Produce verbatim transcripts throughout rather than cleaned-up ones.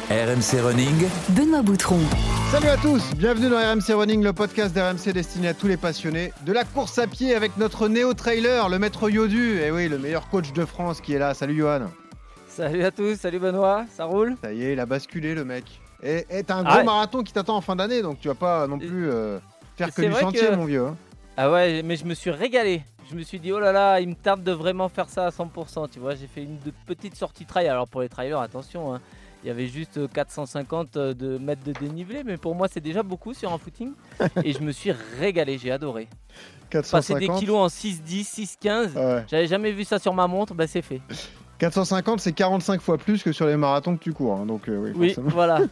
R M C Running, Benoît Boutron. Salut à tous, bienvenue dans R M C Running, le podcast d'R M C destiné à tous les passionnés de la course à pied avec notre néo-trailer, le maître Yodu, et oui, le meilleur coach de France qui est là. Salut Johan. Salut à tous, salut Benoît, ça roule? Ça y est, il a basculé le mec. Et, et t'as un gros ah ouais. marathon qui t'attend en fin d'année, donc tu vas pas non plus euh, faire que du chantier que... mon vieux. Hein. Ah ouais, mais je me suis régalé. Je me suis dit, oh là là, il me tarde de vraiment faire ça à cent pour cent, tu vois. J'ai fait une de petite sortie trail. Alors pour les trailers, attention, hein, il y avait juste quatre cent cinquante de mètres de dénivelé, mais pour moi, c'est déjà beaucoup sur un footing. Et je me suis régalé, j'ai adoré. quatre cent cinquante Passer des kilos en six dix, six quinze, ouais. J'avais jamais vu ça sur ma montre, bah c'est fait. quatre cent cinquante, c'est quarante-cinq fois plus que sur les marathons que tu cours. Hein, donc, euh, oui, oui voilà.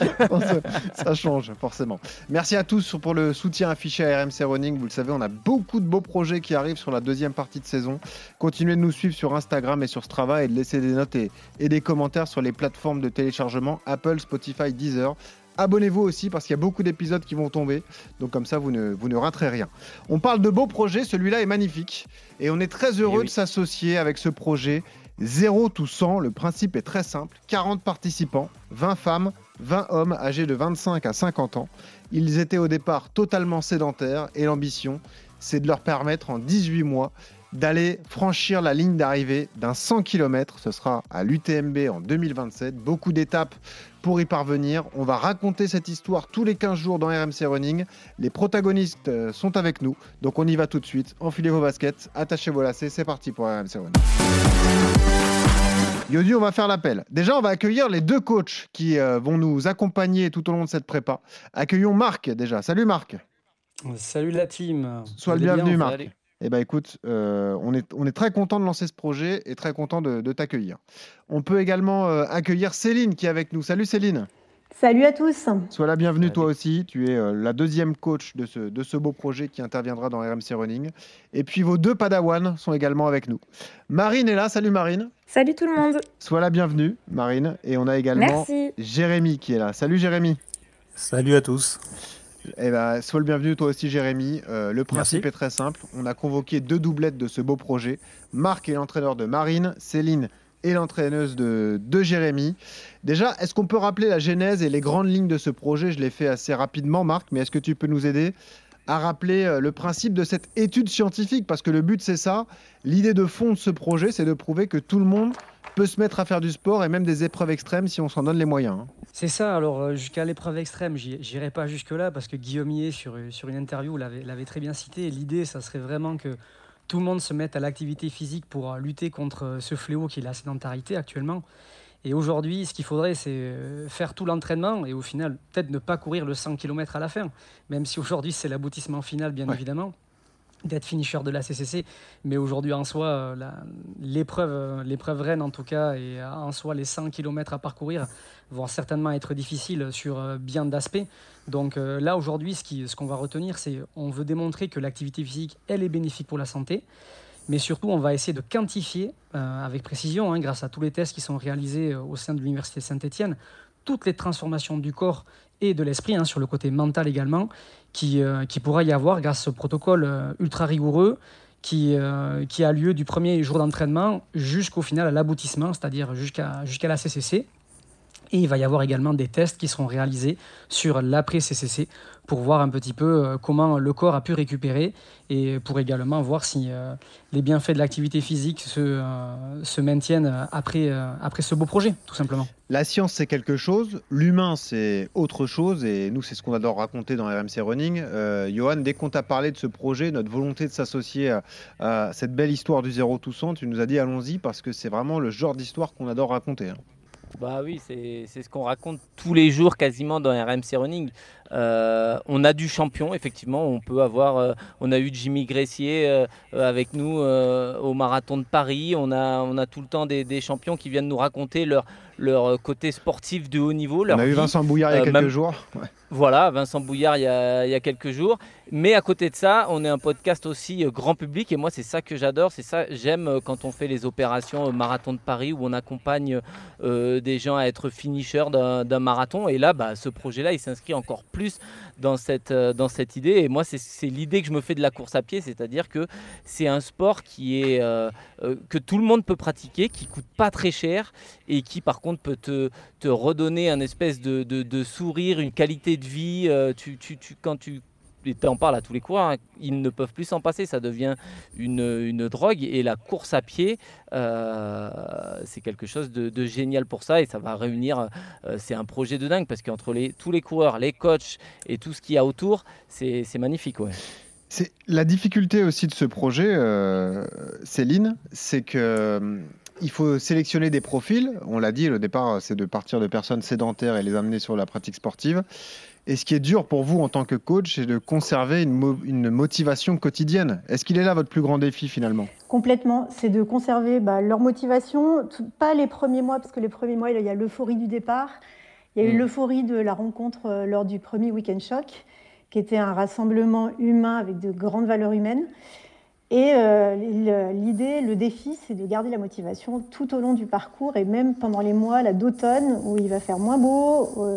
Ça change, forcément. Merci à tous pour le soutien affiché à R M C Running. Vous le savez, on a beaucoup de beaux projets qui arrivent sur la deuxième partie de saison. Continuez de nous suivre sur Instagram et sur Strava et de laisser des notes et, et des commentaires sur les plateformes de téléchargement Apple, Spotify, Deezer. Abonnez-vous aussi parce qu'il y a beaucoup d'épisodes qui vont tomber. Donc comme ça, vous ne, vous ne raterez rien. On parle de beaux projets. Celui-là est magnifique. Et on est très heureux oui. de s'associer avec ce projet zéro to cent, le principe est très simple. quarante participants, vingt femmes, vingt hommes âgés de vingt-cinq à cinquante ans. Ils étaient au départ totalement sédentaires et l'ambition, c'est de leur permettre en dix-huit mois d'aller franchir la ligne d'arrivée d'un cent kilomètres. Ce sera à l'U T M B en deux mille vingt-sept. Beaucoup d'étapes pour y parvenir. On va raconter cette histoire tous les quinze jours dans R M C Running. Les protagonistes sont avec nous. Donc on y va tout de suite. Enfilez vos baskets, attachez vos lacets. C'est parti pour R M C Running. Yodu, on va faire l'appel. Déjà, on va accueillir les deux coachs qui euh, vont nous accompagner tout au long de cette prépa. Accueillons Marc déjà. Salut Marc. Salut la team. Sois le bienvenu Marc. Aller. Eh bien écoute, euh, on, est, on est très content de lancer ce projet et très content de, de t'accueillir. On peut également euh, accueillir Céline qui est avec nous. Salut Céline. Salut à tous. Sois la bienvenue Salut. Toi aussi. Tu es euh, la deuxième coach de ce, de ce beau projet qui interviendra dans R M C Running. Et puis vos deux padawans sont également avec nous. Marine est là. Salut Marine. Salut tout le monde. Sois la bienvenue Marine. Et on a également Merci. Jérémy qui est là. Salut Jérémy. Salut à tous. Eh ben, sois le bienvenu toi aussi Jérémy. Euh, le principe Merci. Est très simple. On a convoqué deux doublettes de ce beau projet. Marc est l'entraîneur de Marine, Céline est l'entraîneuse de, de Jérémy. Déjà, est-ce qu'on peut rappeler la genèse et les grandes lignes de ce projet? Je l'ai fait assez rapidement Marc, mais est-ce que tu peux nous aider à rappeler le principe de cette étude scientifique? Parce que le but c'est ça. L'idée de fond de ce projet, c'est de prouver que tout le monde peut se mettre à faire du sport et même des épreuves extrêmes si on s'en donne les moyens. Hein. C'est ça, alors jusqu'à l'épreuve extrême, j'irai pas jusque-là parce que Guillaume Millet, sur, sur une interview, l'avait, l'avait très bien cité. L'idée, ça serait vraiment que tout le monde se mette à l'activité physique pour lutter contre ce fléau qui est la sédentarité actuellement. Et aujourd'hui, ce qu'il faudrait, c'est faire tout l'entraînement et au final, peut-être ne pas courir le cent kilomètres à la fin, même si aujourd'hui, c'est l'aboutissement final, bien ouais. évidemment, d'être finisher de la C C C. Mais aujourd'hui, en soi, la, l'épreuve, l'épreuve reine, en tout cas, et en soi, les cent kilomètres à parcourir vont certainement être difficiles sur bien d'aspects. Donc euh, là, aujourd'hui, ce, qui, ce qu'on va retenir, c'est on veut démontrer que l'activité physique, elle est bénéfique pour la santé. Mais surtout, on va essayer de quantifier euh, avec précision, hein, grâce à tous les tests qui sont réalisés au sein de l'Université Saint-Étienne, toutes les transformations du corps et de l'esprit, hein, sur le côté mental également, qui, euh, qui pourra y avoir grâce à ce protocole euh, ultra rigoureux qui, euh, qui a lieu du premier jour d'entraînement jusqu'au final à l'aboutissement, c'est-à-dire jusqu'à, jusqu'à la C C C. Et il va y avoir également des tests qui seront réalisés sur l'après-C C C pour voir un petit peu comment le corps a pu récupérer et pour également voir si euh, les bienfaits de l'activité physique se, euh, se maintiennent après, euh, après ce beau projet, tout simplement. La science, c'est quelque chose. L'humain, c'est autre chose. Et nous, c'est ce qu'on adore raconter dans R M C Running. Euh, Johan, dès qu'on t'a parlé de ce projet, notre volonté de s'associer à, à cette belle histoire du zéro to cent, tu nous as dit allons-y parce que c'est vraiment le genre d'histoire qu'on adore raconter. Hein. Bah oui, c'est, c'est ce qu'on raconte tous les jours quasiment dans R M C Running. Euh, on a du champion, effectivement. On peut avoir, euh, on a eu Jimmy Gressier euh, avec nous euh, au marathon de Paris. On a, on a tout le temps des, des champions qui viennent nous raconter leur, leur côté sportif de haut niveau. Leur on a vie. eu Vincent Bouillard il y a euh, quelques même, jours. Ouais. Voilà, Vincent Bouillard il y, a, il y a quelques jours. Mais à côté de ça, on est un podcast aussi euh, grand public. Et moi, c'est ça que j'adore. C'est ça, j'aime euh, quand on fait les opérations euh, marathon de Paris où on accompagne euh, des gens à être finishers d'un, d'un marathon. marathon. Et là, bah, ce projet-là, il s'inscrit encore plus dans cette, euh, dans cette idée. Et moi, c'est, c'est l'idée que je me fais de la course à pied, c'est-à-dire que c'est un sport qui est, euh, euh, que tout le monde peut pratiquer, qui coûte pas très cher et qui, par contre, peut te, te redonner un espèce de, de, de sourire, une qualité de vie. Euh, tu, tu, tu, quand tu et tu en parles à tous les coureurs, hein, ils ne peuvent plus s'en passer, ça devient une, une drogue. Et la course à pied, euh, c'est quelque chose de, de génial pour ça. Et ça va réunir, euh, c'est un projet de dingue parce qu'entre les, tous les coureurs, les coachs et tout ce qu'il y a autour, c'est, c'est magnifique. Ouais. C'est la difficulté aussi de ce projet, euh, Céline, c'est que euh, il faut sélectionner des profils. On l'a dit, le départ, c'est de partir de personnes sédentaires et les amener sur la pratique sportive. Et ce qui est dur pour vous en tant que coach, c'est de conserver une, mo- une motivation quotidienne. Est-ce qu'il est là votre plus grand défi finalement ? Complètement, c'est de conserver bah, leur motivation, tout- pas les premiers mois, parce que les premiers mois, il y a l'euphorie du départ, il y a eu Mm. l'euphorie de la rencontre euh, lors du premier Week-end Choc, qui était un rassemblement humain avec de grandes valeurs humaines. Et euh, le- l'idée, le défi, c'est de garder la motivation tout au long du parcours et même pendant les mois là, d'automne où il va faire moins beau, euh,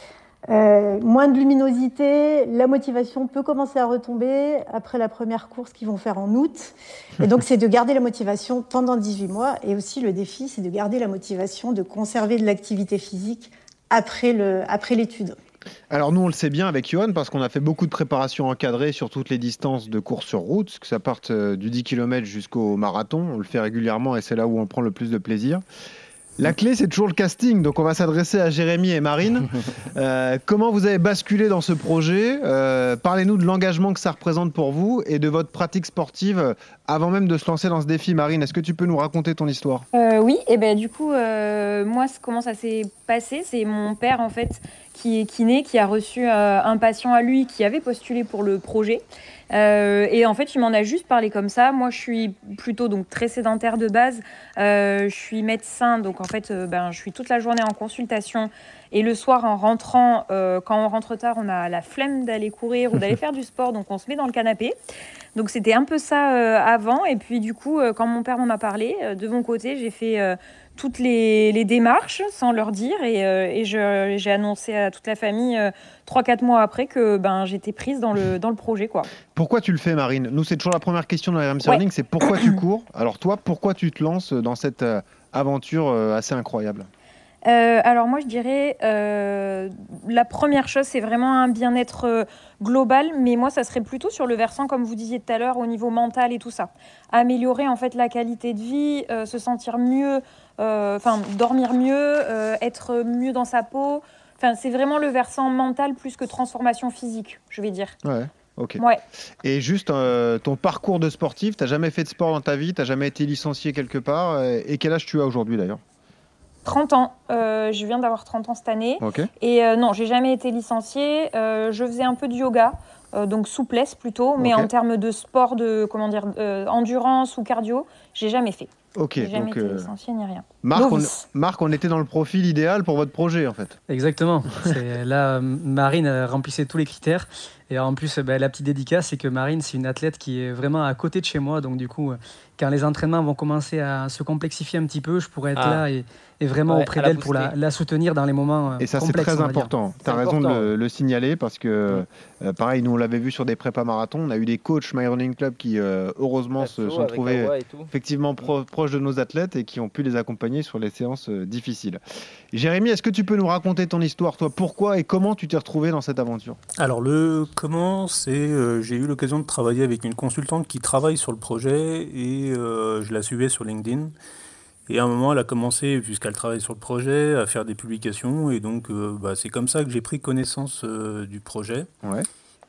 euh, moins de luminosité, la motivation peut commencer à retomber après la première course qu'ils vont faire en août. Et donc, c'est de garder la motivation pendant dix-huit mois. Et aussi, le défi, c'est de garder la motivation, de conserver de l'activité physique après, le, après l'étude. Alors nous, on le sait bien avec Johan, parce qu'on a fait beaucoup de préparation encadrée sur toutes les distances de course sur route, que ça parte euh, du dix kilomètres jusqu'au marathon. On le fait régulièrement et c'est là où on prend le plus de plaisir. La clé, c'est toujours le casting. Donc, on va s'adresser à Jérémy et Marine. Euh, comment vous avez basculé dans ce projet ? Euh, Parlez-nous de l'engagement que ça représente pour vous et de votre pratique sportive avant même de se lancer dans ce défi. Marine, est-ce que tu peux nous raconter ton histoire ? Euh, oui, et ben du coup, euh, moi, c- comment ça s'est passé, c'est mon père en fait qui est kiné, qui a reçu euh, un patient à lui qui avait postulé pour le projet. Euh, et en fait, il m'en a juste parlé comme ça. Moi, je suis plutôt donc très sédentaire de base. Euh, je suis médecin, donc en fait, euh, ben, je suis toute la journée en consultation. Et le soir, en rentrant, euh, quand on rentre tard, on a la flemme d'aller courir ou d'aller faire du sport, donc on se met dans le canapé. Donc c'était un peu ça euh, avant. Et puis du coup, euh, quand mon père m'en a parlé, euh, de mon côté, j'ai fait euh, toutes les, les démarches sans leur dire. Et, euh, et je, j'ai annoncé à toute la famille euh, trois quatre mois après que ben, j'étais prise dans le, dans le projet, quoi. Pourquoi tu le fais, Marine ? Nous, c'est toujours la première question dans la R M C Ouais. Running, c'est pourquoi tu cours ? Alors toi, pourquoi tu te lances dans cette euh, aventure euh, assez incroyable ? Euh, alors moi je dirais euh, la première chose c'est vraiment un bien-être euh, global, mais moi ça serait plutôt sur le versant comme vous disiez tout à l'heure au niveau mental et tout ça, améliorer en fait la qualité de vie, euh, se sentir mieux, euh, enfin dormir mieux, euh, être mieux dans sa peau, enfin c'est vraiment le versant mental plus que transformation physique, je vais dire. Ouais, ok. Ouais. Et juste euh, ton parcours de sportif, t'as jamais fait de sport dans ta vie, t'as jamais été licencié quelque part, euh, et quel âge tu as aujourd'hui d'ailleurs ? trente ans, euh, je viens d'avoir trente ans cette année. Ok. Et euh, non, j'ai jamais été licenciée. Euh, je faisais un peu de yoga, euh, donc souplesse plutôt, mais Ok. en termes de sport, de comment dire, euh, endurance ou cardio, j'ai jamais fait. Ok, J'ai jamais donc été euh, licenciée ni rien. Marc, on, Novice. Marc, on était dans le profil idéal pour votre projet en fait. Exactement. C'est, là, Marine euh, remplissait tous les critères. Et en plus, bah, la petite dédicace, c'est que Marine, c'est une athlète qui est vraiment à côté de chez moi. Donc, du coup, euh, quand les entraînements vont commencer à se complexifier un petit peu, je pourrais être Ah. là et, et vraiment Ouais, auprès à la d'elle pour la, booster. la soutenir dans les moments euh, Et ça, c'est complexes. très on va dire. important. Tu C'est as raison de important, le, le signaler parce que, euh, pareil, nous, on l'avait vu sur des prépas marathons. On a eu des coachs My Running Club qui, euh, heureusement, se Perso, sont avec trouvés Awa et tout. effectivement pro- proches de nos athlètes et qui ont pu les accompagner sur les séances euh, difficiles. Jérémy, est-ce que tu peux nous raconter ton histoire, toi, pourquoi et comment tu t'es retrouvé dans cette aventure ? Alors le comment, c'est euh, j'ai eu l'occasion de travailler avec une consultante qui travaille sur le projet et euh, je la suivais sur LinkedIn. Et à un moment, elle a commencé, puisqu'elle travaille sur le projet, à faire des publications. Et donc, euh, bah, c'est comme ça que j'ai pris connaissance euh, du projet. Ouais.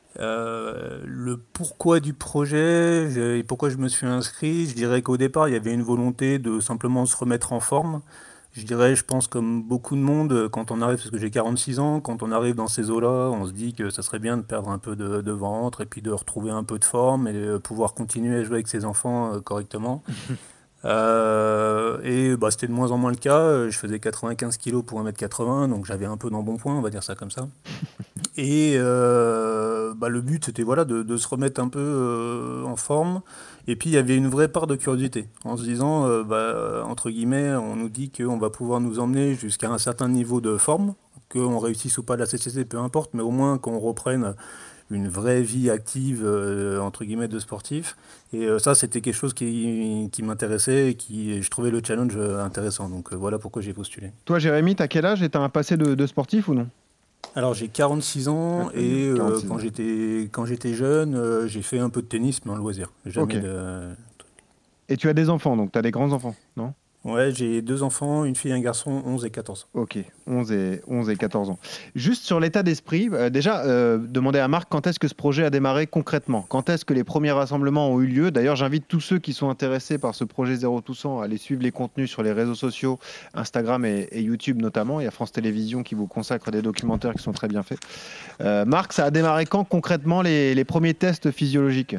Euh, le pourquoi du projet j'ai- et pourquoi je me suis inscrit, je dirais qu'au départ, il y avait une volonté de simplement se remettre en forme. Je dirais, je pense comme beaucoup de monde, quand on arrive, parce que j'ai quarante-six ans, quand on arrive dans ces eaux-là, on se dit que ça serait bien de perdre un peu de, de ventre et puis de retrouver un peu de forme et de pouvoir continuer à jouer avec ses enfants euh, correctement. Euh, et bah, c'était de moins en moins le cas. Je faisais quatre-vingt-quinze kilos pour un mètre quatre-vingts, donc j'avais un peu d'embonpoint, on va dire ça comme ça. Et euh, bah, le but, c'était voilà, de, de se remettre un peu euh, en forme. Et puis, il y avait une vraie part de curiosité, en se disant, euh, bah, entre guillemets, on nous dit qu'on va pouvoir nous emmener jusqu'à un certain niveau de forme, qu'on réussisse ou pas la C C C, peu importe, mais au moins qu'on reprenne une vraie vie active, euh, entre guillemets, de sportif. Et euh, ça, c'était quelque chose qui, qui m'intéressait et qui, je trouvais le challenge euh, intéressant. Donc euh, voilà pourquoi j'ai postulé. Toi, Jérémy, t'as quel âge et t'as un passé de, de sportif ou non? Alors j'ai quarante-six ans Ok, et euh, quarante-six quand ans. j'étais quand j'étais jeune, euh, j'ai fait un peu de tennis, mais en loisir. Jamais Ok. de... Et tu as des enfants, donc tu as des grands-enfants, non? Ouais, j'ai deux enfants, une fille et un garçon, onze et quatorze. Ok, onze et, onze et quatorze ans. Juste sur l'état d'esprit, euh, déjà, euh, demander à Marc quand est-ce que ce projet a démarré concrètement? Quand est-ce que les premiers rassemblements ont eu lieu? D'ailleurs, j'invite tous ceux qui sont intéressés par ce projet Zéro tout cent à aller suivre les contenus sur les réseaux sociaux, Instagram et, et YouTube notamment. Il y a France Télévisions qui vous consacre des documentaires qui sont très bien faits. Euh, Marc, ça a démarré quand concrètement les, les premiers tests physiologiques?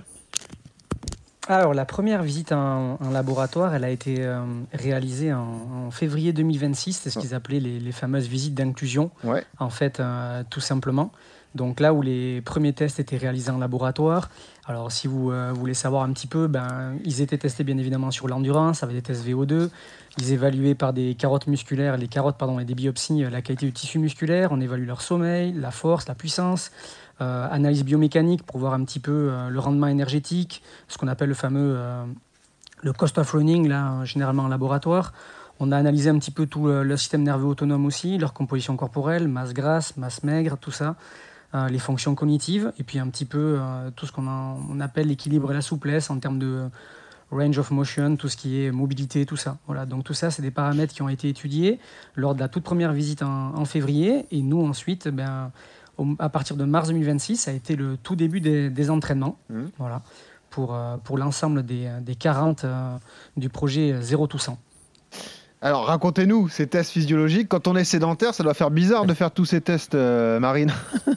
Alors, la première visite à un, un laboratoire, elle a été euh, réalisée en, en février deux mille vingt-six. C'est ce qu'ils appelaient les, les fameuses visites d'inclusion, Ouais. en fait, euh, tout simplement. Donc là où les premiers tests étaient réalisés en laboratoire. Alors, si vous euh, voulez savoir un petit peu, ben, ils étaient testés bien évidemment sur l'endurance, avec des tests V O deux. Ils évaluaient par des carottes musculaires, les carottes, pardon, et des biopsies, la qualité du tissu musculaire. On évalue leur sommeil, la force, la puissance. Euh, analyse biomécanique pour voir un petit peu euh, le rendement énergétique, ce qu'on appelle le fameux euh, le cost of running, là, généralement en laboratoire. On a analysé un petit peu tout le, le système nerveux autonome aussi, leur composition corporelle, masse grasse, masse maigre, tout ça, euh, les fonctions cognitives, et puis un petit peu euh, tout ce qu'on en, on appelle l'équilibre et la souplesse en termes de range of motion, tout ce qui est mobilité, tout ça. Voilà, donc tout ça, c'est des paramètres qui ont été étudiés lors de la toute première visite en, en février, et nous ensuite, ben, à partir de mars deux mille vingt-six, ça a été le tout début des, des entraînements, mmh. voilà, pour, euh, pour l'ensemble des, des quarante euh, du projet Zéro tout cent. Alors, racontez-nous ces tests physiologiques. Quand on est sédentaire, ça doit faire bizarre de faire tous ces tests, euh, Marine.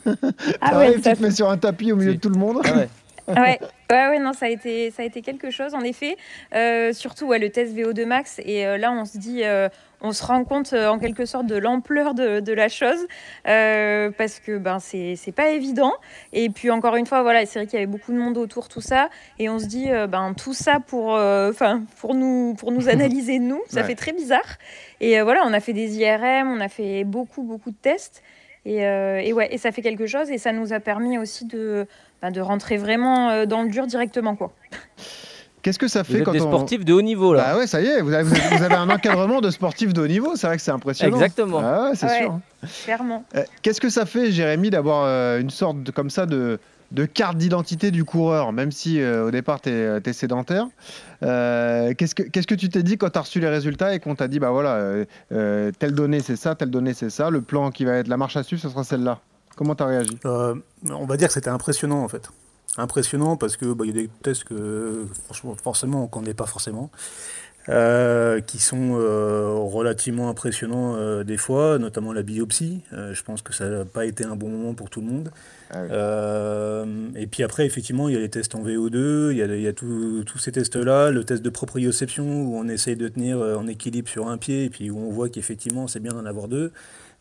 Ah ouais, tu te fait... mets sur un tapis au milieu C'est... de tout le monde. Ah ouais. Ouais, ouais, ouais, non, ça a été, ça a été quelque chose, en effet. Euh, surtout, ouais, le test V O deux max. Et euh, là, on se dit, euh, on se rend compte euh, en quelque sorte de l'ampleur de, de la chose, euh, parce que ben, c'est, c'est pas évident. Et puis, encore une fois, voilà, c'est vrai qu'il y avait beaucoup de monde autour, tout ça. Et on se dit, euh, ben, tout ça pour, euh, pour, nous, pour nous analyser, nous, ça ouais. fait très bizarre. Et euh, voilà, on a fait des I R M, on a fait beaucoup, beaucoup de tests. Et, euh, et, ouais, et ça fait quelque chose. Et ça nous a permis aussi de... de rentrer vraiment dans le dur directement, quoi. Qu'est-ce que ça fait vous êtes quand des on... sportifs de haut niveau, là. Bah ouais, ça y est, vous avez, vous avez un encadrement de sportifs de haut niveau, c'est vrai que c'est impressionnant. Exactement. Ah ouais, c'est ouais, sûr. Clairement. Euh, qu'est-ce que ça fait, Jérémy, d'avoir euh, une sorte de, comme ça de, de carte d'identité du coureur, même si euh, au départ tu es sédentaire? euh, qu'est-ce, que, qu'est-ce que tu t'es dit quand tu as reçu les résultats et qu'on t'a dit, bah voilà, euh, euh, telle donnée c'est ça, telle donnée c'est ça, le plan qui va être la marche à suivre, ce sera celle-là? Comment tu as réagi? euh, On va dire que c'était impressionnant, en fait. Impressionnant parce que bah, y a des tests que franchement, forcément on ne connaît pas forcément, euh, qui sont euh, relativement impressionnants euh, des fois, notamment la biopsie. Euh, je pense que ça n'a pas été un bon moment pour tout le monde. Ah oui. euh, et puis après, effectivement, il y a les tests en V O deux, il y a, il y a tous ces tests-là, le test de proprioception où on essaye de tenir en équilibre sur un pied et puis où on voit qu'effectivement c'est bien d'en avoir deux.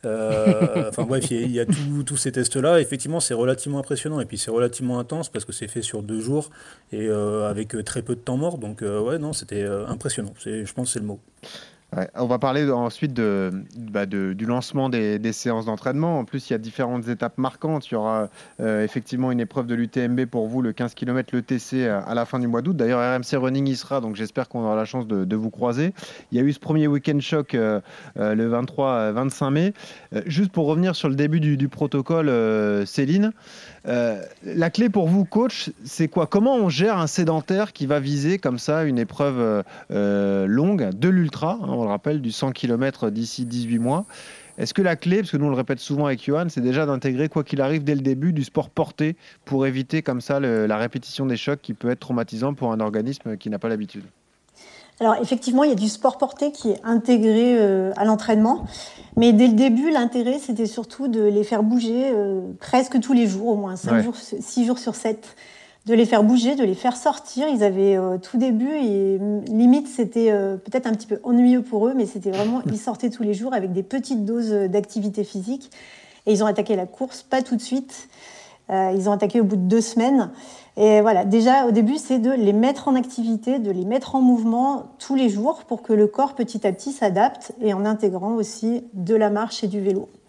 Euh, enfin bref, il y, y a tous ces tests-là. Effectivement, c'est relativement impressionnant et puis c'est relativement intense parce que c'est fait sur deux jours et euh, avec très peu de temps mort. Donc euh, ouais, non, c'était euh, impressionnant. C'est, je pense que c'est le mot. Ouais, on va parler ensuite de, bah de, du lancement des, des séances d'entraînement. En plus, il y a différentes étapes marquantes. Il y aura euh, effectivement une épreuve de l'U T M B pour vous, le quinze kilomètres, le T C à, à la fin du mois d'août. D'ailleurs, R M C Running y sera, donc j'espère qu'on aura la chance de, de vous croiser. Il y a eu ce premier week-end choc euh, euh, le vingt-trois vingt-cinq mai. Euh, juste pour revenir sur le début du, du protocole, euh, Céline, euh, la clé pour vous, coach, c'est quoi? Comment on gère un sédentaire qui va viser comme ça une épreuve euh, longue de l'ultra, hein, on le rappelle, du cent kilomètres d'ici dix-huit mois. Est-ce que la clé, parce que nous on le répète souvent avec Johan, c'est déjà d'intégrer, quoi qu'il arrive, dès le début, du sport porté pour éviter comme ça le, la répétition des chocs qui peut être traumatisant pour un organisme qui n'a pas l'habitude? Alors effectivement, il y a du sport porté qui est intégré euh, à l'entraînement, mais dès le début, l'intérêt, c'était surtout de les faire bouger euh, presque tous les jours, au moins cinq ouais. jours, six jours sur sept. De les faire bouger, de les faire sortir. Ils avaient euh, tout début, et limite, c'était euh, peut-être un petit peu ennuyeux pour eux, mais c'était vraiment, ils sortaient tous les jours avec des petites doses d'activité physique. Et ils ont attaqué la course, pas tout de suite. Euh, ils ont attaqué au bout de deux semaines. Et voilà, déjà, au début, c'est de les mettre en activité, de les mettre en mouvement tous les jours pour que le corps, petit à petit, s'adapte, et en intégrant aussi de la marche et du vélo.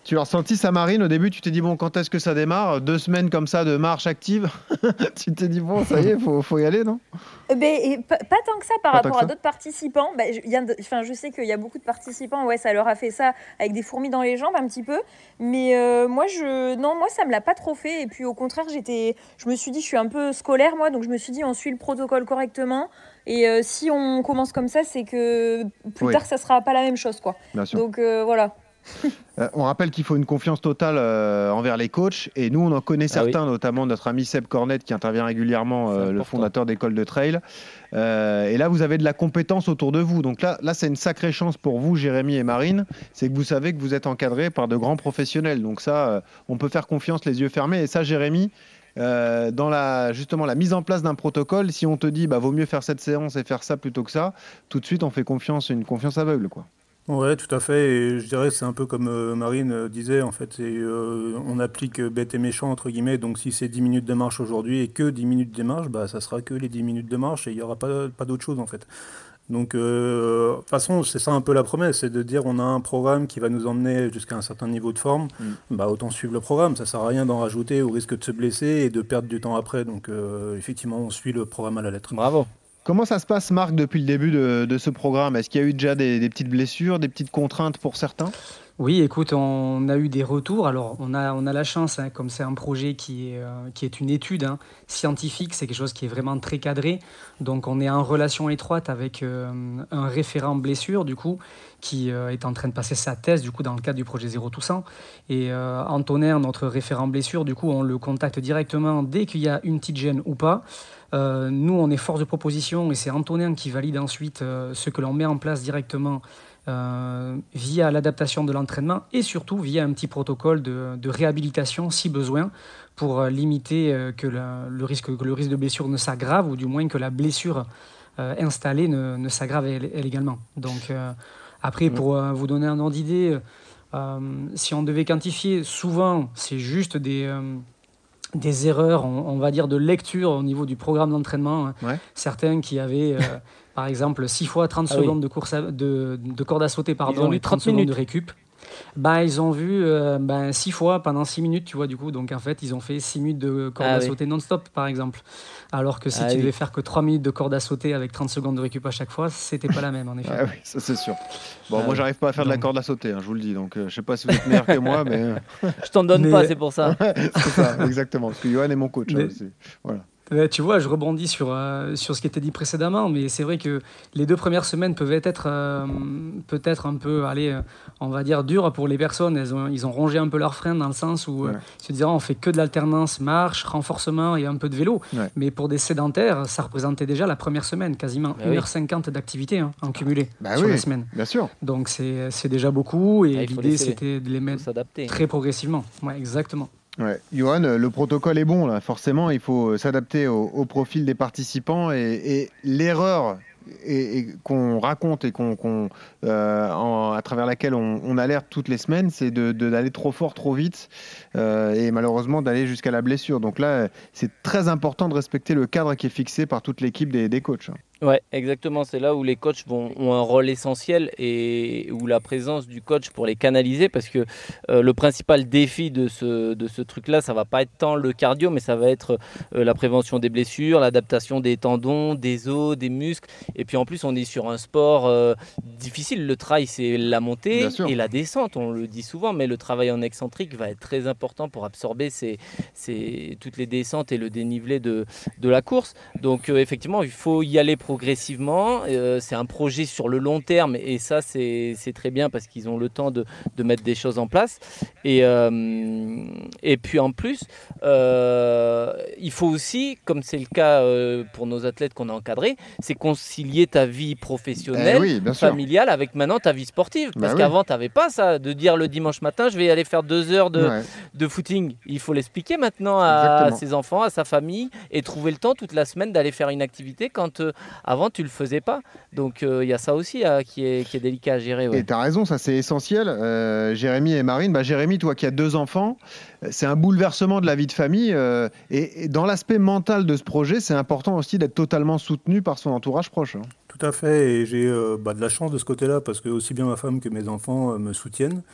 Tu as ressenti ça, Marine? Au début, tu t'es dit, bon, quand est-ce que ça démarre? Deux semaines comme ça de marche active. Tu t'es dit, bon, ça y est, il faut, faut y aller, non? Euh, ben, et pas, pas tant que ça par Pas tant rapport que à ça. d'autres participants. Ben, je, il y a de- enfin, je sais qu'il y a beaucoup de participants, ouais, ça leur a fait ça avec des fourmis dans les jambes un petit peu. Mais euh, moi, je, non, moi, ça me l'a pas trop fait. Et puis au contraire, j'étais, je me suis dit, je suis un peu scolaire, moi, donc je me suis dit, on suit le protocole correctement. Et euh, si on commence comme ça, c'est que plus Oui. tard, ça sera pas la même chose, quoi. Bien sûr. Donc euh, voilà. Euh, on rappelle qu'il faut une confiance totale euh, envers les coachs. Et nous, on en connaît Ah oui. certains, notamment notre ami Seb Cornette, qui intervient régulièrement, C'est euh, le important. fondateur d'école de trail. Euh, et là, vous avez de la compétence autour de vous. Donc là, là c'est une sacrée chance pour vous, Jérémy et Marine. C'est que vous savez que vous êtes encadrés par de grands professionnels. Donc ça, euh, on peut faire confiance les yeux fermés. Et ça, Jérémy, euh, dans la, justement la mise en place d'un protocole, si on te dit bah, vaut mieux faire cette séance et faire ça plutôt que ça, tout de suite, on fait confiance, une confiance aveugle, quoi. Ouais, tout à fait. Et je dirais que c'est un peu comme euh, Marine euh, disait, en fait, c'est, euh, on applique euh, bête et méchant, entre guillemets. Donc si c'est dix minutes de marche aujourd'hui et que dix minutes de marche, bah, ça sera que les dix minutes de marche et il n'y aura pas, pas d'autre chose, en fait. Donc, euh, de toute façon, c'est ça un peu la promesse, c'est de dire on a un programme qui va nous emmener jusqu'à un certain niveau de forme, Mm. bah, autant suivre le programme. Ça sert à rien d'en rajouter au risque de se blesser et de perdre du temps après. Donc, euh, effectivement, on suit le programme à la lettre. Bravo. Comment ça se passe, Marc, depuis le début de, de ce programme? Est-ce qu'il y a eu déjà des, des petites blessures, des petites contraintes pour certains? Oui, écoute, on a eu des retours. Alors, on a, on a la chance, hein, comme c'est un projet qui est, euh, qui est une étude hein, scientifique, c'est quelque chose qui est vraiment très cadré. Donc, on est en relation étroite avec euh, un référent blessure, du coup, qui euh, est en train de passer sa thèse, du coup, dans le cadre du projet Zéro tout cent. Et euh, Antonin, notre référent blessure, du coup, on le contacte directement dès qu'il y a une petite gêne ou pas. Euh, nous, on est force de proposition et c'est Antonin qui valide ensuite euh, ce que l'on met en place directement euh, via l'adaptation de l'entraînement et surtout via un petit protocole de, de réhabilitation si besoin pour euh, limiter euh, que, la- le risque, que le risque de blessure ne s'aggrave ou du moins que la blessure euh, installée ne, ne s'aggrave elle, elle également. Donc euh, après, Mm. pour euh, vous donner un ordre d'idée, euh, si on devait quantifier, souvent c'est juste des... euh, des erreurs, on, on va dire, de lecture au niveau du programme d'entraînement. hein. Ouais. Certains qui avaient, euh, par exemple, six fois trente Ah oui. secondes de, course à- de, de corde à sauter pardon, Ils ont eu et trente trente secondes de minutes. récup. Ben, ils ont vu euh, ben, six fois pendant six minutes, tu vois, du coup. Donc, en fait, ils ont fait six minutes de corde Ah à oui. sauter non-stop, par exemple. Alors que si Ah tu oui. devais faire que trois minutes de corde à sauter avec trente secondes de récup à chaque fois, c'était pas la même, en effet. Ah oui, ça c'est sûr. Bon, Ah moi oui. j'arrive pas à faire de la Donc- corde à sauter, hein, je vous le dis. Donc euh, je sais pas si vous êtes meilleur que moi, mais euh, Je t'en donne Mais- pas, c'est pour ça. c'est ça, exactement. Parce que Johan est mon coach. hein, Mais- aussi. Voilà. Ouais, tu vois, je rebondis sur, euh, sur ce qui était dit précédemment, mais c'est vrai que les deux premières semaines peuvent être euh, peut-être un peu, allez, euh, on va dire, dures pour les personnes. Elles ont, ils ont rongé un peu leurs freins dans le sens où euh, Ouais. ils se disaient, on fait que de l'alternance, marche, renforcement et un peu de vélo. Ouais. Mais pour des sédentaires, ça représentait déjà la première semaine, quasiment Bah oui. une heure cinquante d'activité hein, en cumulé Bah sur oui. la semaine. Bien sûr. Donc c'est c'est déjà beaucoup et Ah, il faut l'idée laisser- c'était de les Il faut mettre s'adapter. très progressivement. Ouais, exactement. Ouais. Johan, euh, le protocole est bon là. Forcément, il faut euh, s'adapter au, au profil des participants et, et l'erreur et, et qu'on raconte et qu'on, qu'on, euh, en- à travers laquelle on, on alerte toutes les semaines, c'est de, de- d'aller trop fort, trop vite euh, et malheureusement d'aller jusqu'à la blessure. Donc là, c'est très important de respecter le cadre qui est fixé par toute l'équipe des, des coachs. Ouais, exactement. C'est là où les coachs vont, ont un rôle essentiel et où la présence du coach pour les canaliser, parce que euh, le principal défi de ce, de ce truc-là, ça va pas être tant le cardio, mais ça va être euh, la prévention des blessures, l'adaptation des tendons, des os, des muscles. Et puis en plus, on est sur un sport euh, difficile. Le trail, c'est la montée Bien sûr. et la descente. On le dit souvent, mais le travail en excentrique va être très important pour absorber ces, ces, toutes les descentes et le dénivelé de, de la course. Donc euh, effectivement, il faut y aller progressivement. Euh, c'est un projet sur le long terme et ça, c'est c'est très bien parce qu'ils ont le temps de, de mettre des choses en place. Et, euh, et puis en plus, euh, il faut aussi, comme c'est le cas euh, pour nos athlètes qu'on a encadrés, c'est concilier ta vie professionnelle, Eh oui, bien sûr. familiale avec maintenant ta vie sportive. Bah Parce oui. qu'avant, tu n'avais pas ça, de dire le dimanche matin, je vais aller faire deux heures de, Ouais. de footing. Il faut l'expliquer maintenant à Exactement. ses enfants, à sa famille et trouver le temps toute la semaine d'aller faire une activité quand euh, avant tu le faisais pas. Donc il y a ça aussi euh, qui, est, qui est délicat à gérer. Ouais. Et tu as raison, ça c'est essentiel. Euh, Jérémy et Marine, bah, Jérémy, toi qui as deux enfants, euh, c'est un bouleversement de la vie de famille. euh, et, et dans l'aspect mental de ce projet, c'est important aussi d'être totalement soutenu par son entourage proche. hein. Tout à fait, et j'ai euh, bah, de la chance de ce côté-là, parce que aussi bien ma femme que mes enfants euh, me soutiennent.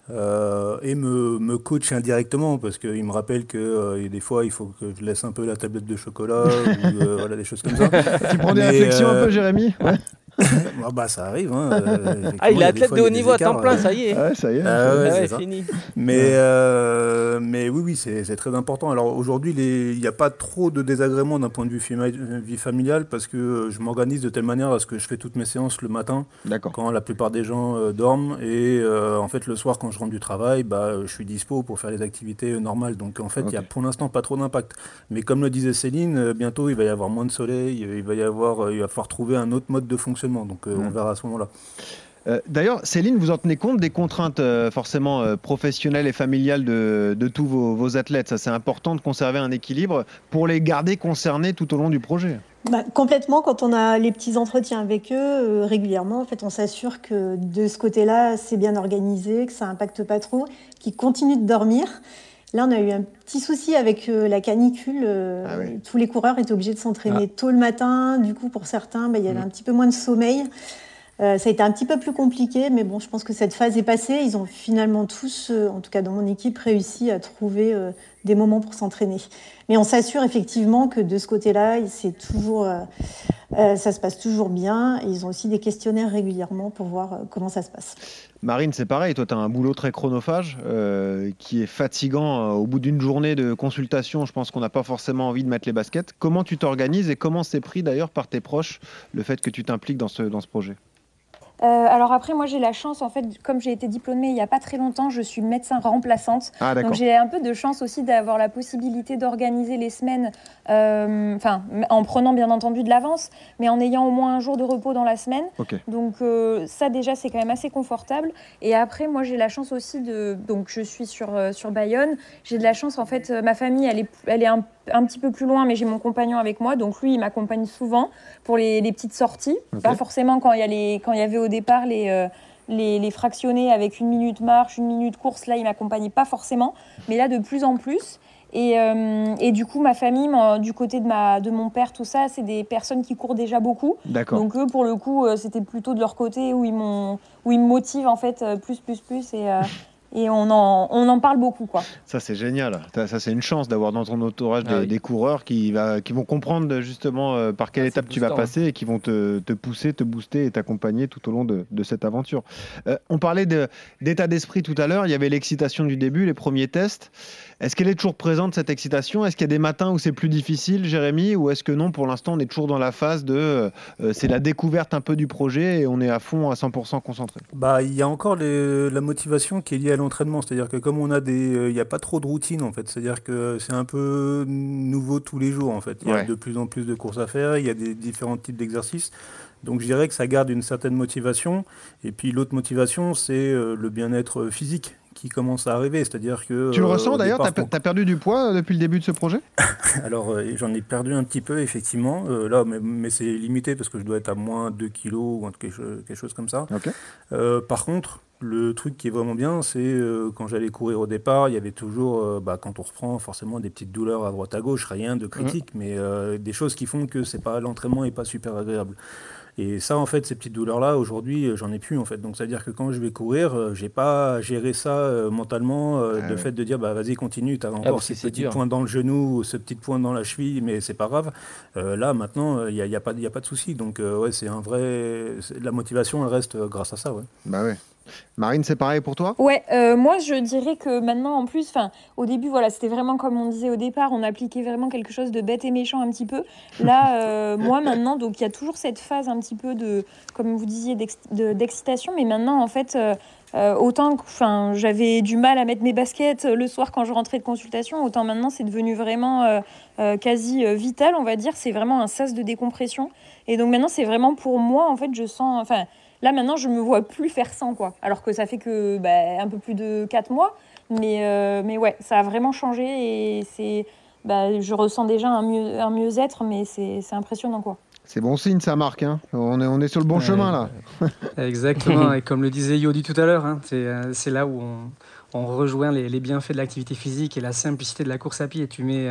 Euh, et me, me coach indirectement parce qu'il me rappelle que euh, des fois il faut que je laisse un peu la tablette de chocolat ou euh, voilà, des choses comme ça. Tu prends des Mais, réflexions euh, un peu, Jérémy? Ouais. bah, bah, ça arrive. Hein, euh, Ah, il effectivement, il y est a des athlète fois, de il y a haut des niveau à écarts, temps plein, euh, ça y est. Ah ouais, ça y est. Ah ça y est. ouais, Ah c'est ouais, ça. fini. Mais, Ouais. euh, mais oui, oui, c'est c'est très important. Alors aujourd'hui, les- il n'y a pas trop de désagréments d'un point de vue fima- vie familiale parce que euh, je m'organise de telle manière à ce que je fais toutes mes séances le matin D'accord. quand la plupart des gens euh, dorment et euh, en fait le soir quand je rentre du travail, bah, je suis dispo pour faire les activités euh, normales. Donc en fait, il Ok. n'y a pour l'instant pas trop d'impact. Mais comme le disait Céline, euh, bientôt il va y avoir moins de soleil, euh, il va y avoir, euh, il va falloir trouver un autre mode de fonctionnement. Donc euh, on Mm. verra à ce moment-là. Euh, D'ailleurs, Céline, vous en tenez compte des contraintes euh, forcément euh, professionnelles et familiales de, de tous vos, vos athlètes. Ça, c'est important de conserver un équilibre pour les garder concernés tout au long du projet. Bah, complètement, quand on a les petits entretiens avec eux euh, régulièrement, en fait, on s'assure que de ce côté-là, c'est bien organisé, que ça impacte pas trop, qu'ils continuent de dormir. Là, on a eu un petit souci avec euh, la canicule. euh, Ah oui. Tous les coureurs étaient obligés de s'entraîner tôt le matin. Du coup, pour certains, bah, il y avait Mhm. un petit peu moins de sommeil. Euh, ça a été un petit peu plus compliqué, mais bon, je pense que cette phase est passée. Ils ont finalement tous, euh, en tout cas dans mon équipe, réussi à trouver euh, des moments pour s'entraîner. Mais on s'assure effectivement que de ce côté-là, c'est toujours, euh, euh, ça se passe toujours bien. Et ils ont aussi des questionnaires régulièrement pour voir euh, comment ça se passe. Marine, c'est pareil. Toi, tu as un boulot très chronophage euh, qui est fatigant. euh, Au bout d'une journée de consultation, je pense qu'on n'a pas forcément envie de mettre les baskets. Comment tu t'organises et comment c'est pris d'ailleurs par tes proches le fait que tu t'impliques dans ce, dans ce projet? Euh, alors après, moi j'ai la chance, en fait, comme j'ai été diplômée il n'y a pas très longtemps, je suis médecin remplaçante. Ah, Donc d'accord. j'ai un peu de chance aussi d'avoir la possibilité d'organiser les semaines, euh, enfin, en prenant bien entendu de l'avance, mais en ayant au moins un jour de repos dans la semaine. Ok. Donc euh, ça déjà, c'est quand même assez confortable. Et après, moi j'ai la chance aussi de... Donc je suis sur, euh, sur Bayonne. J'ai de la chance, en fait, euh, ma famille, elle est, elle est un, un petit peu plus loin, mais j'ai mon compagnon avec moi. Donc lui, il m'accompagne souvent pour les, les petites sorties. Ok. Pas forcément quand il y a les, quand il y avait au départ les, euh, les, les fractionnés avec une minute marche, une minute course. Là, il m'accompagnait pas forcément, mais là de plus en plus. Et, euh, et du coup, ma famille, moi, du côté de, ma, de mon père, tout ça, c'est des personnes qui courent déjà beaucoup. D'accord. Donc eux, pour le coup, euh, c'était plutôt de leur côté où ils, m'ont, où ils me motivent en fait euh, plus, plus, plus. Et, euh, et on, en, on en parle beaucoup, quoi. Ça, c'est génial. T'as- Ça, c'est une chance d'avoir dans ton entourage des, Ah oui. des coureurs qui, va, qui vont comprendre de, justement euh, par quelle Ah, c'est étape tu vas boostant, passer et qui vont te, te pousser, te booster et t'accompagner tout au long de, de cette aventure. Euh, on parlait de- d'état d'esprit tout à l'heure. Il y avait l'excitation du début, les premiers tests. Est-ce qu'elle est toujours présente, cette excitation? Est-ce qu'il y a des matins où c'est plus difficile, Jérémy? Ou est-ce que non, pour l'instant, on est toujours dans la phase de... euh, euh, c'est la découverte un peu du projet et on est à fond, à cent pour cent concentré? Bah, il y a encore les- la motivation qui est liée à l'entraînement, c'est-à-dire que comme on a des, euh, il n'y a pas trop de routine en fait, c'est-à-dire que c'est un peu nouveau tous les jours en fait. Il y a Ouais. de plus en plus de courses à faire, il y a des différents types d'exercices, donc je dirais que ça garde une certaine motivation. Et puis l'autre motivation, c'est euh, le bien-être physique qui commence à arriver, c'est-à-dire que Tu le euh, ressens au d'ailleurs? départ, T'as quand- as perdu du poids euh, depuis le début de ce projet? alors, euh, j'en ai perdu un petit peu, effectivement. Euh, là, mais, mais c'est limité parce que je dois être à moins deux kilos ou un- quelque, chose- quelque chose comme ça. Ok. Euh, par contre, le truc qui est vraiment bien, c'est euh, quand j'allais courir au départ, il y avait toujours, euh, bah, quand on reprend, forcément des petites douleurs à droite à gauche, rien de critique, mais euh, des choses qui font que c'est pas, l'entraînement n'est pas super agréable. Et ça, en fait, ces petites douleurs-là, aujourd'hui, euh, j'en ai plus, en fait. Donc, c'est-à-dire que quand je vais courir, euh, j'ai pas géré ça euh, mentalement, euh, Ah le ouais. fait de dire, bah, vas-y, continue, tu as encore parce que cette c'est petite dur. pointe dans le genou, ou ce petit point dans la cheville, mais c'est pas grave. Euh, là, maintenant, il n'y a, y a pas, y a pas de souci. Donc, euh, ouais, c'est un vrai... c'est- La motivation, elle reste euh, grâce à ça, ouais. Bah ouais. Marine, c'est pareil pour toi? Ouais, euh, moi je dirais que maintenant en plus, enfin au début voilà c'était vraiment comme on disait au départ, on appliquait vraiment quelque chose de bête et méchant un petit peu. Là euh, moi maintenant donc il y a toujours cette phase un petit peu de, comme vous disiez, d'ex- de- d'excitation, mais maintenant en fait euh, euh, autant que enfin j'avais du mal à mettre mes baskets euh, le soir quand je rentrais de consultation, autant maintenant c'est devenu vraiment euh, euh, quasi euh, vital on va dire, c'est vraiment un sas de décompression. Et donc maintenant c'est vraiment pour moi en fait je sens enfin là, maintenant, je me vois plus faire cent, quoi. Alors que ça fait que bah, un peu plus de quatre mois. Mais, euh, mais ouais, ça a vraiment changé et c'est, bah, je ressens déjà un, mieux, un mieux-être, mais c'est, c'est impressionnant, quoi. C'est bon signe, ça, Marc. Hein. On, est, on est sur le bon Ouais, chemin, là. Exactement, et comme le disait Yodi tout à l'heure, hein, c'est, euh, c'est là où on, on rejoint les, les bienfaits de l'activité physique et la simplicité de la course à pied. Et tu mets euh,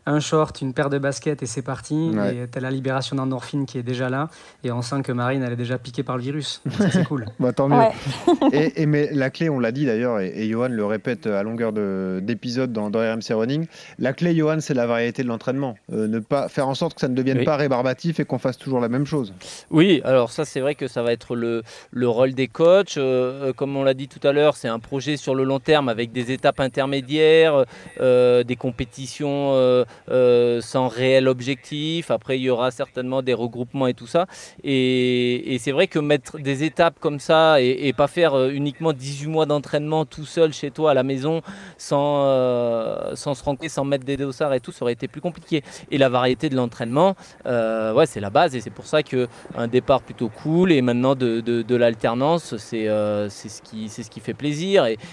un short, une paire de baskets et c'est parti. Ouais. Et t'as la libération d'endorphine qui est déjà là. Et on sent que Marine, elle est déjà piquée par le virus. Donc ça, c'est cool. Bah, tant mieux. Ouais. et, et mais la clé, on l'a dit d'ailleurs, et, et Johan le répète à longueur de, d'épisode dans, dans R M C Running, la clé, Johan, c'est la variété de l'entraînement. Euh, ne pas faire en sorte que ça ne devienne Oui. pas rébarbatif et qu'on fasse toujours la même chose. Oui, alors ça c'est vrai que ça va être le, le rôle des coachs. Euh, euh, comme on l'a dit tout à l'heure, c'est un projet sur le long terme avec des étapes intermédiaires, euh, des compétitions euh, euh, sans réel objectif. Après, il y aura certainement des regroupements et tout ça. Et, et c'est vrai que mettre des étapes comme ça et, et pas faire euh, uniquement dix-huit mois d'entraînement tout seul chez toi à la maison sans, euh, sans se rencontrer, sans mettre des dossards et tout, ça aurait été plus compliqué. Et la variété de l'entraînement, euh, ouais, c'est la base et c'est pour ça qu'un départ plutôt cool et maintenant de, de, de l'alternance, c'est, euh, c'est, ce qui, c'est ce qui fait plaisir. Et,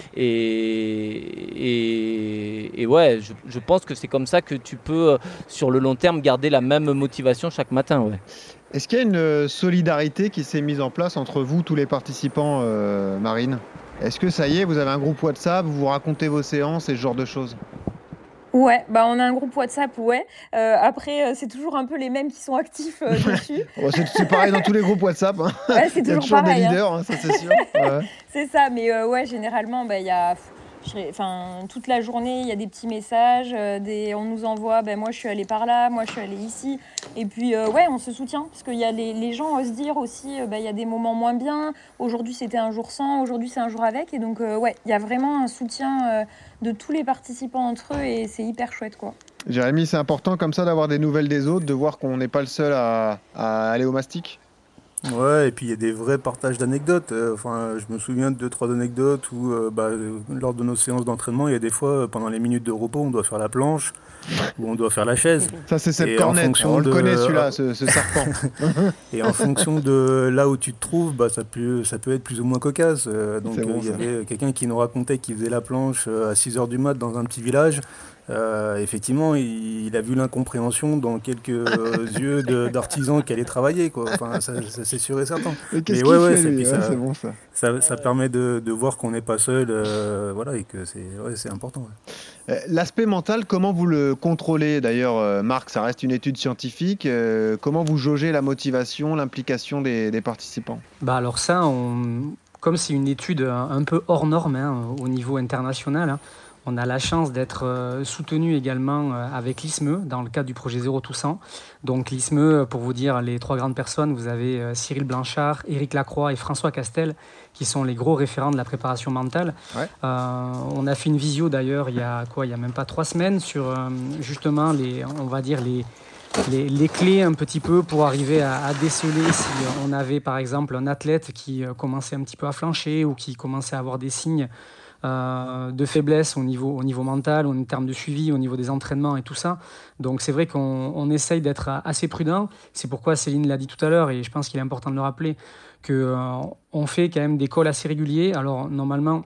et, et, et ouais, je, je pense que c'est comme ça que tu peux, euh, sur le long terme, garder la même motivation chaque matin. Ouais. Est-ce qu'il y a une euh, solidarité qui s'est mise en place entre vous, tous les participants, euh, Marine ? Est-ce que ça y est, vous avez un groupe WhatsApp, vous vous racontez vos séances et ce genre de choses ? Ouais, bah on a un groupe WhatsApp, ouais. Euh, après, euh, c'est toujours un peu les mêmes qui sont actifs euh, dessus. Bon, c'est, c'est pareil dans tous les groupes WhatsApp. Hein. Ouais, c'est Il y a toujours toujours pareil. des hein. leaders, hein, ça c'est sûr. Ouais. C'est ça, mais euh, ouais, généralement, bah, il y a, je serais- enfin, toute la journée, il y a des petits messages, euh, des, on nous envoie, ben moi je suis allée par là, moi je suis allée ici, et puis euh, ouais, on se soutient, parce qu'il y a les, les gens osent dire aussi, euh, bah, il y a des moments moins bien, aujourd'hui c'était un jour sans, aujourd'hui c'est un jour avec, et donc euh, ouais, il y a vraiment un soutien euh, de tous les participants entre eux, et c'est hyper chouette, quoi. Jérémy, c'est important comme ça d'avoir des nouvelles des autres, de voir qu'on n'est pas le seul à, à aller au mastic. Ouais, et puis il y a des vrais partages d'anecdotes. Euh, Enfin, je me souviens de deux, trois anecdotes où, euh, bah, euh, lors de nos séances d'entraînement, il y a des fois, euh, pendant les minutes de repos, on doit faire la planche ou on doit faire la chaise. Ça, c'est Seb Et en Cornette. fonction On le de- connaît celui-là, ce, ce serpent. Et en fonction de là où tu te trouves, bah, ça peut, ça peut être plus ou moins cocasse. Euh, donc, C'est bon, euh, il y ça. avait quelqu'un qui nous racontait qu'il faisait la planche euh, à six heures du mat dans un petit village. Euh, effectivement, il, il a vu l'incompréhension dans quelques euh, yeux de- d'artisans qui allaient travailler, quoi. Enfin, ça, ça, c'est sûr et certain. Mais qu'est-ce Mais qu'il ouais, ouais, fait, c'est, lui puis Ouais, ça, c'est bon, ça. ça, ça permet de, de voir qu'on n'est pas seul, euh, voilà, et que c'est, ouais, c'est important. Ouais. Euh, L'aspect mental, comment vous le contrôlez d'ailleurs, euh, Marc? Ça reste une étude scientifique. euh, comment vous jaugez la motivation, l'implication des, des participants? Bah alors ça, on... comme c'est une étude un, un peu hors norme hein, au niveau international, hein, on a la chance d'être euh, soutenu également euh, avec l'I S M E dans le cadre du projet Zéro Tout cent. Donc l'I S M E, pour vous dire les trois grandes personnes, vous avez euh, Cyril Blanchard, Éric Lacroix et François Castel, qui sont les gros référents de la préparation mentale. Ouais. Euh, on a fait une visio d'ailleurs il y a quoi, il y a même pas trois semaines sur euh, justement les, on va dire les Les, les clés un petit peu pour arriver à, à déceler si on avait par exemple un athlète qui euh, commençait un petit peu à flancher ou qui commençait à avoir des signes euh, de faiblesse au niveau, au niveau mental, en termes de suivi, au niveau des entraînements et tout ça. Donc c'est vrai qu'on on essaye d'être assez prudent. C'est pourquoi Céline l'a dit tout à l'heure et je pense qu'il est important de le rappeler qu'on euh, fait quand même des calls assez réguliers. Alors normalement,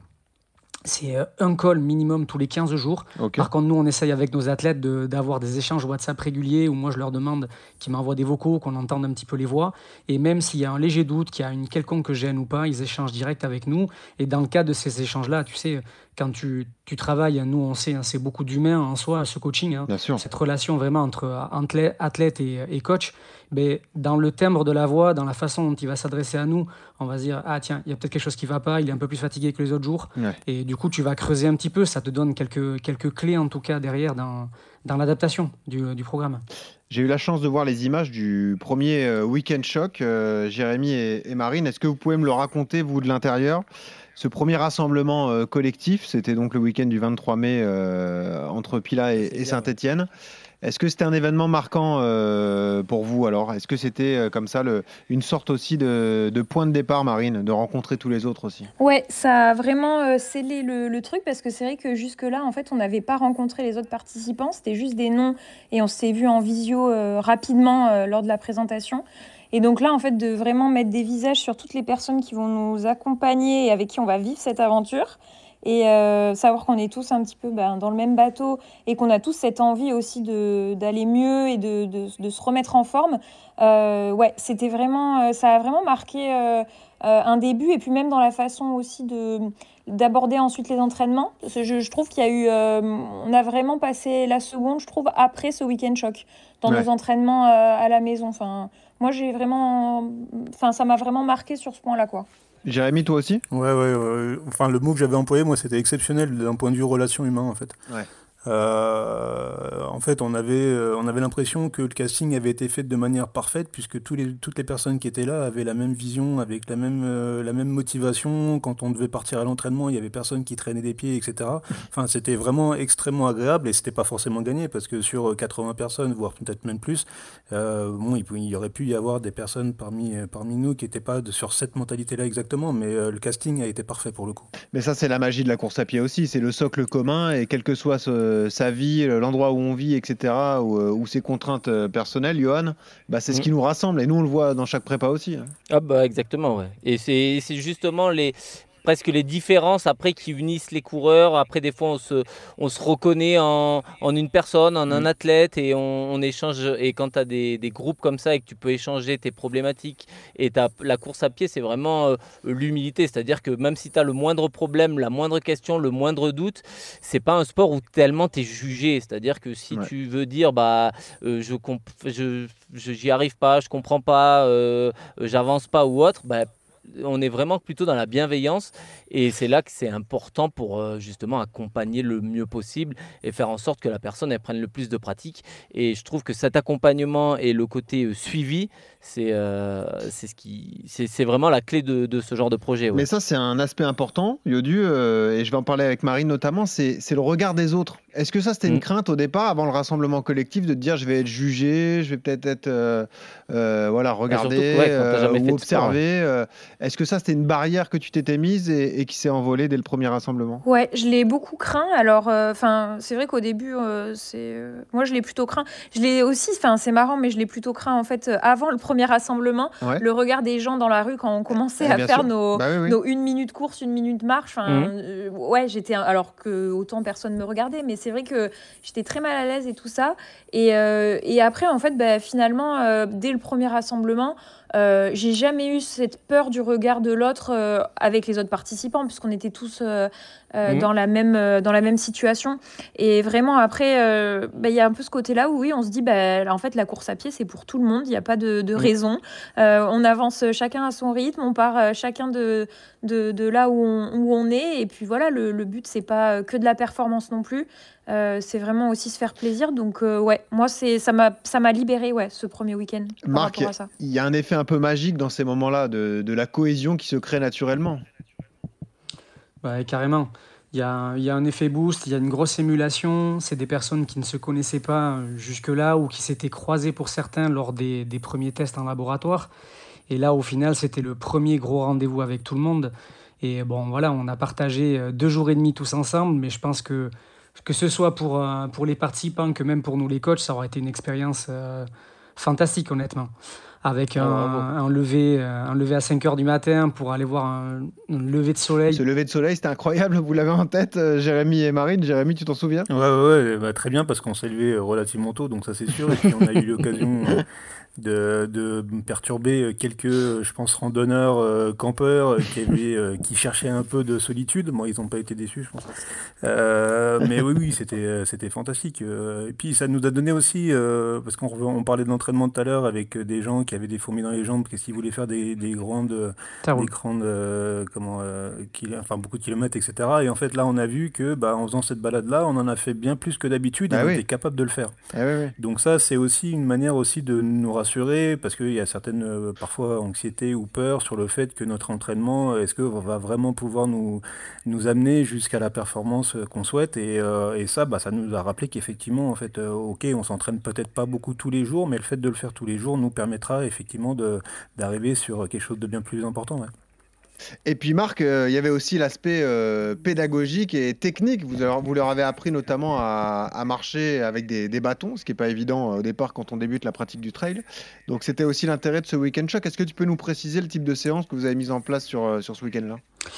c'est un call minimum tous les quinze jours. Ok. Par contre, nous, on essaye avec nos athlètes de, d'avoir des échanges WhatsApp réguliers où moi, je leur demande qu'ils m'envoient des vocaux, qu'on entende un petit peu les voix. Et même s'il y a un léger doute, qu'il y a une quelconque gêne ou pas, ils échangent direct avec nous. Et dans le cas de ces échanges-là, tu sais, quand tu, tu travailles, nous, on sait, hein, c'est beaucoup d'humains en soi, ce coaching. Hein, Bien sûr. cette relation vraiment entre athlète, athlète et, et coach. Mais dans le timbre de la voix, dans la façon dont il va s'adresser à nous, on va se dire, ah tiens, il y a peut-être quelque chose qui ne va pas, il est un peu plus fatigué que les autres jours. Ouais. Et du coup, tu vas creuser un petit peu, ça te donne quelques, quelques clés en tout cas derrière dans, dans l'adaptation du, du programme. J'ai eu la chance de voir les images du premier euh, Week-end Choc, euh, Jérémy et, et Marine. Est-ce que vous pouvez me le raconter, vous, de l'intérieur? Ce premier rassemblement euh, collectif, c'était donc le week-end du vingt-trois mai euh, entre Pilat et, et Saint-Étienne. Est-ce que c'était un événement marquant euh, pour vous alors? Est-ce que c'était euh, comme ça le, une sorte aussi de, de point de départ, Marine, de rencontrer tous les autres aussi? Ouais, ça a vraiment euh, scellé le, le truc parce que c'est vrai que jusque-là, en fait, on n'avait pas rencontré les autres participants. C'était juste des noms et on s'est vu en visio euh, rapidement euh, lors de la présentation. Et donc là, en fait, de vraiment mettre des visages sur toutes les personnes qui vont nous accompagner et avec qui on va vivre cette aventure. Et euh, savoir qu'on est tous un petit peu ben, dans le même bateau et qu'on a tous cette envie aussi de, d'aller mieux et de, de, de se remettre en forme. Euh, ouais, c'était vraiment, ça a vraiment marqué euh, euh, un début et puis même dans la façon aussi de, d'aborder ensuite les entraînements. Je, je trouve qu'il y a eu, euh, on a vraiment passé la seconde, je trouve, après ce week-end choc, dans Ouais. nos entraînements euh, à la maison. Enfin, moi, j'ai vraiment, enfin, ça m'a vraiment marqué sur ce point-là, quoi. Jérémy, toi aussi? Ouais, ouais, ouais. Enfin, le mot que j'avais employé, moi, c'était exceptionnel d'un point de vue relation humain, en fait. Ouais. Euh, en fait, on avait, euh, on avait l'impression que le casting avait été fait de manière parfaite, puisque tous les, toutes les personnes qui étaient là avaient la même vision, avec la même, euh, la même motivation. Quand on devait partir à l'entraînement, il y avait personne qui traînait des pieds, et cetera. Enfin, c'était vraiment extrêmement agréable, et c'était pas forcément gagné, parce que sur quatre-vingts personnes, voire peut-être même plus, euh, bon, il, pou- il y aurait pu y avoir des personnes parmi, euh, parmi nous qui n'étaient pas de- sur cette mentalité-là exactement, mais euh, le casting a été parfait pour le coup. Mais ça, c'est la magie de la course à pied aussi. C'est le socle commun et quel que soit ce- sa vie, l'endroit où on vit, et cetera, ou, euh, ou ses contraintes euh, personnelles, Johan, bah, c'est ce Mm. qui nous rassemble. Et nous, on le voit dans chaque prépa aussi, hein. Ah bah exactement, ouais. Et c'est c'est justement les presque les différences après qui unissent les coureurs. Après, des fois, on se, on se reconnaît en, en une personne, en un Mm. athlète, et on, on échange. Et quand tu as des, des groupes comme ça et que tu peux échanger tes problématiques, et t'as- la course à pied, c'est vraiment euh, l'humilité. C'est-à-dire que même si tu as le moindre problème, la moindre question, le moindre doute, c'est pas un sport où tellement tu es jugé. C'est-à-dire que si Ouais. tu veux dire, bah, euh, je, comp- je, je- j'y arrive pas, je comprends pas, euh, euh, j'avance pas ou autre, bah, on est vraiment plutôt dans la bienveillance, et c'est là que c'est important pour euh, justement accompagner le mieux possible et faire en sorte que la personne elle prenne le plus de pratique. Et je trouve que cet accompagnement et le côté euh, suivi, c'est euh, c'est ce qui c'est c'est vraiment la clé de, de ce genre de projet. Ouais. Mais ça, c'est un aspect important, Yodu, euh, et je vais en parler avec Marine notamment, c'est c'est le regard des autres. Est-ce que ça, c'était une Mm. crainte au départ, avant le rassemblement collectif, de te dire je vais être jugé, je vais peut-être être, euh, euh, voilà, regardé surtout que, ouais, quand t'as euh, jamais ou fait de sport, observé euh, Est-ce que ça, c'était une barrière que tu t'étais mise et, et qui s'est envolée dès le premier rassemblement? Ouais, je l'ai beaucoup craint. Alors, enfin, c'est vrai qu'au début, euh, c'est, euh, moi, je l'ai plutôt craint. Je l'ai aussi, enfin, c'est marrant, mais je l'ai plutôt craint en fait euh, avant le premier rassemblement, Ouais. le regard des gens dans la rue quand on commençait Eh à bien faire sûr. nos, Bah oui, oui. nos une minute course, une minute marche. Enfin, Mhm. euh, ouais, j'étais, alors que autant personne me regardait, mais c'est vrai que j'étais très mal à l'aise et tout ça. Et, euh, et après, en fait, bah, finalement, euh, dès le premier rassemblement, euh, j'ai jamais eu cette peur du regard de l'autre euh, avec les autres participants, puisqu'on était tous euh, euh, Mhm. dans la même euh, dans la même situation. Et vraiment après, euh, bah, il y a un peu ce côté-là où oui, on se dit, bah, en fait, la course à pied, c'est pour tout le monde. Il n'y a pas de, de Mhm. raison. Euh, on avance chacun à son rythme, on part euh, chacun de, de, de là où on, où on est. Et puis voilà, le, le but, c'est pas que de la performance non plus. Euh, c'est vraiment aussi se faire plaisir. Donc euh, ouais, moi, c'est, ça m'a, ça m'a libéré, ouais, ce premier week-end par Marc, rapport à ça. il y a un effet un peu magique dans ces moments-là de, de la cohésion qui se crée naturellement. Ouais, carrément. Il y a, un- il y a un effet boost, il y a une grosse émulation. C'est des personnes qui ne se connaissaient pas euh, jusque-là ou qui s'étaient croisées pour certains lors des, des premiers tests en laboratoire. Et là, au final, c'était le premier gros rendez-vous avec tout le monde. Et bon, voilà, on a partagé euh, deux jours et demi tous ensemble, mais je pense que que ce soit pour, euh, pour les participants que même pour nous les coachs, ça aurait été une expérience euh, fantastique, honnêtement. Avec Ah, un, bravo. un lever, euh, un lever à cinq heures du matin pour aller voir un, un lever de soleil. Ce lever de soleil, c'était incroyable. Vous l'avez en tête, euh, Jérémy et Marine. Jérémy, tu t'en souviens? Ouais, ouais, ouais, bah, très bien, parce qu'on s'est levé euh, relativement tôt, donc ça c'est sûr. Et puis on a eu l'occasion euh, de, de perturber euh, quelques, euh, je pense, randonneurs, euh, campeurs euh, qui, avaient, euh, qui cherchaient un peu de solitude. Moi, ils n'ont pas été déçus, je pense. Euh, mais oui, oui, c'était, euh, c'était fantastique. Euh, Et puis ça nous a donné aussi, euh, parce qu'on rev- on parlait de l'entraînement tout à l'heure avec euh, des gens qui avaient des fourmis dans les jambes, parce qu'ils voulaient faire des, des grandes, Ça des roule. grandes, euh, comment, euh, kil- enfin beaucoup de kilomètres, et cetera. Et en fait, là, on a vu que, bah, en faisant cette balade-là, on en a fait bien plus que d'habitude et Bah on oui. était capable de le faire. Ah oui, oui. Donc ça, c'est aussi une manière aussi de nous rassurer, parce qu'il y a certaines, euh, parfois, anxiété ou peur sur le fait que notre entraînement, est-ce que va vraiment pouvoir nous, nous amener jusqu'à la performance euh, qu'on souhaite. Et, euh, et ça, bah, ça nous a rappelé qu'effectivement, en fait, euh, ok, on s'entraîne peut-être pas beaucoup tous les jours, mais le fait de le faire tous les jours nous permettra effectivement de, d'arriver sur quelque chose de bien plus important. Ouais. Et puis Marc, euh, il y avait aussi l'aspect euh, pédagogique et technique. Vous, leur- vous leur avez appris notamment à, à marcher avec des, des bâtons, ce qui n'est pas évident euh, au départ quand on débute la pratique du trail. Donc c'était aussi l'intérêt de ce week-end choc. Est-ce que tu peux nous préciser le type de séance que vous avez mise en place sur, euh, sur ce week-end-là?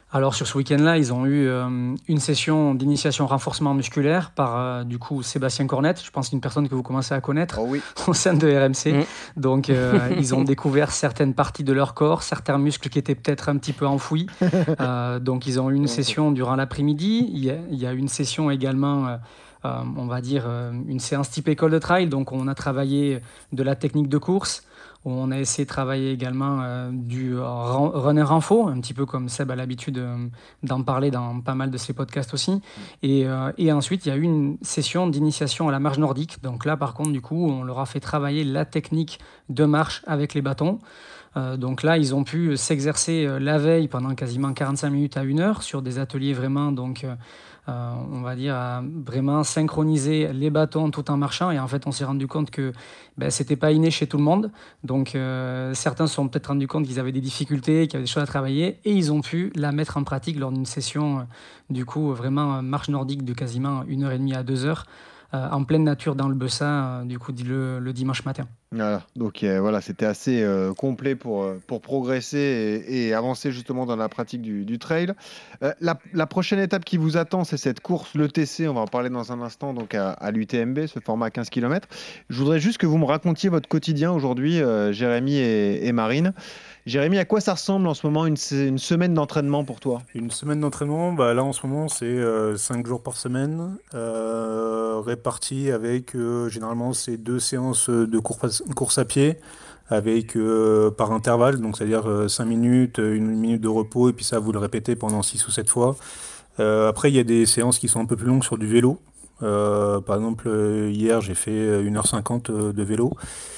Alors sur ce week-end-là, ils ont eu euh, une session d'initiation renforcement musculaire par euh, du coup Sébastien Cornette, je pense une personne que vous commencez à connaître Oh oui. au sein de R M C. Mmh. Donc euh, ils ont découvert certaines parties de leur corps, certains muscles qui étaient peut-être un petit peu enfouis. Euh, donc ils ont eu une session durant l'après-midi. Il y a, il y a une session également, euh, euh, on va dire euh, une séance type école de trail. Donc on a travaillé de la technique de course. On a essayé de travailler également euh, du ran- runner info, un petit peu comme Seb a l'habitude euh, d'en parler dans pas mal de ses podcasts aussi. Et, euh, et ensuite, il y a eu une session d'initiation à la marche nordique. Donc là, par contre, du coup, on leur a fait travailler la technique de marche avec les bâtons. Euh, donc là, ils ont pu s'exercer euh, la veille pendant quasiment quarante-cinq minutes à une heure sur des ateliers vraiment, donc, euh, euh, on va dire, à vraiment synchroniser les bâtons tout en marchant. Et en fait, on s'est rendu compte que ben, c'était pas inné chez tout le monde. Donc euh, certains se sont peut-être rendus compte qu'ils avaient des difficultés, qu'il y avait des choses à travailler, et ils ont pu la mettre en pratique lors d'une session, euh, du coup, vraiment euh, marche nordique de quasiment une heure et demie à deux heures, euh, en pleine nature dans le Bessin, euh, du coup, le, le dimanche matin. Voilà, donc euh, voilà, c'était assez euh, complet pour, euh, pour progresser et, et avancer justement dans la pratique du, du trail. Euh, la, la prochaine étape qui vous attend, c'est cette course, l'E T C, on va en parler dans un instant, donc à, à l'U T M B, ce format quinze kilomètres. Je voudrais juste que vous me racontiez votre quotidien aujourd'hui, euh, Jérémy et, et Marine. Jérémy, à quoi ça ressemble en ce moment une, une semaine d'entraînement pour toi? Une semaine d'entraînement, bah là en ce moment c'est euh, cinq jours par semaine, euh, répartis avec euh, généralement c'est deux séances de course, course à pied avec euh, par intervalle, donc c'est-à-dire euh, cinq minutes, une minute de repos et puis ça vous le répétez pendant six ou sept fois. Euh, après il y a des séances qui sont un peu plus longues sur du vélo. Euh, par exemple euh, hier j'ai fait une heure cinquante de vélo.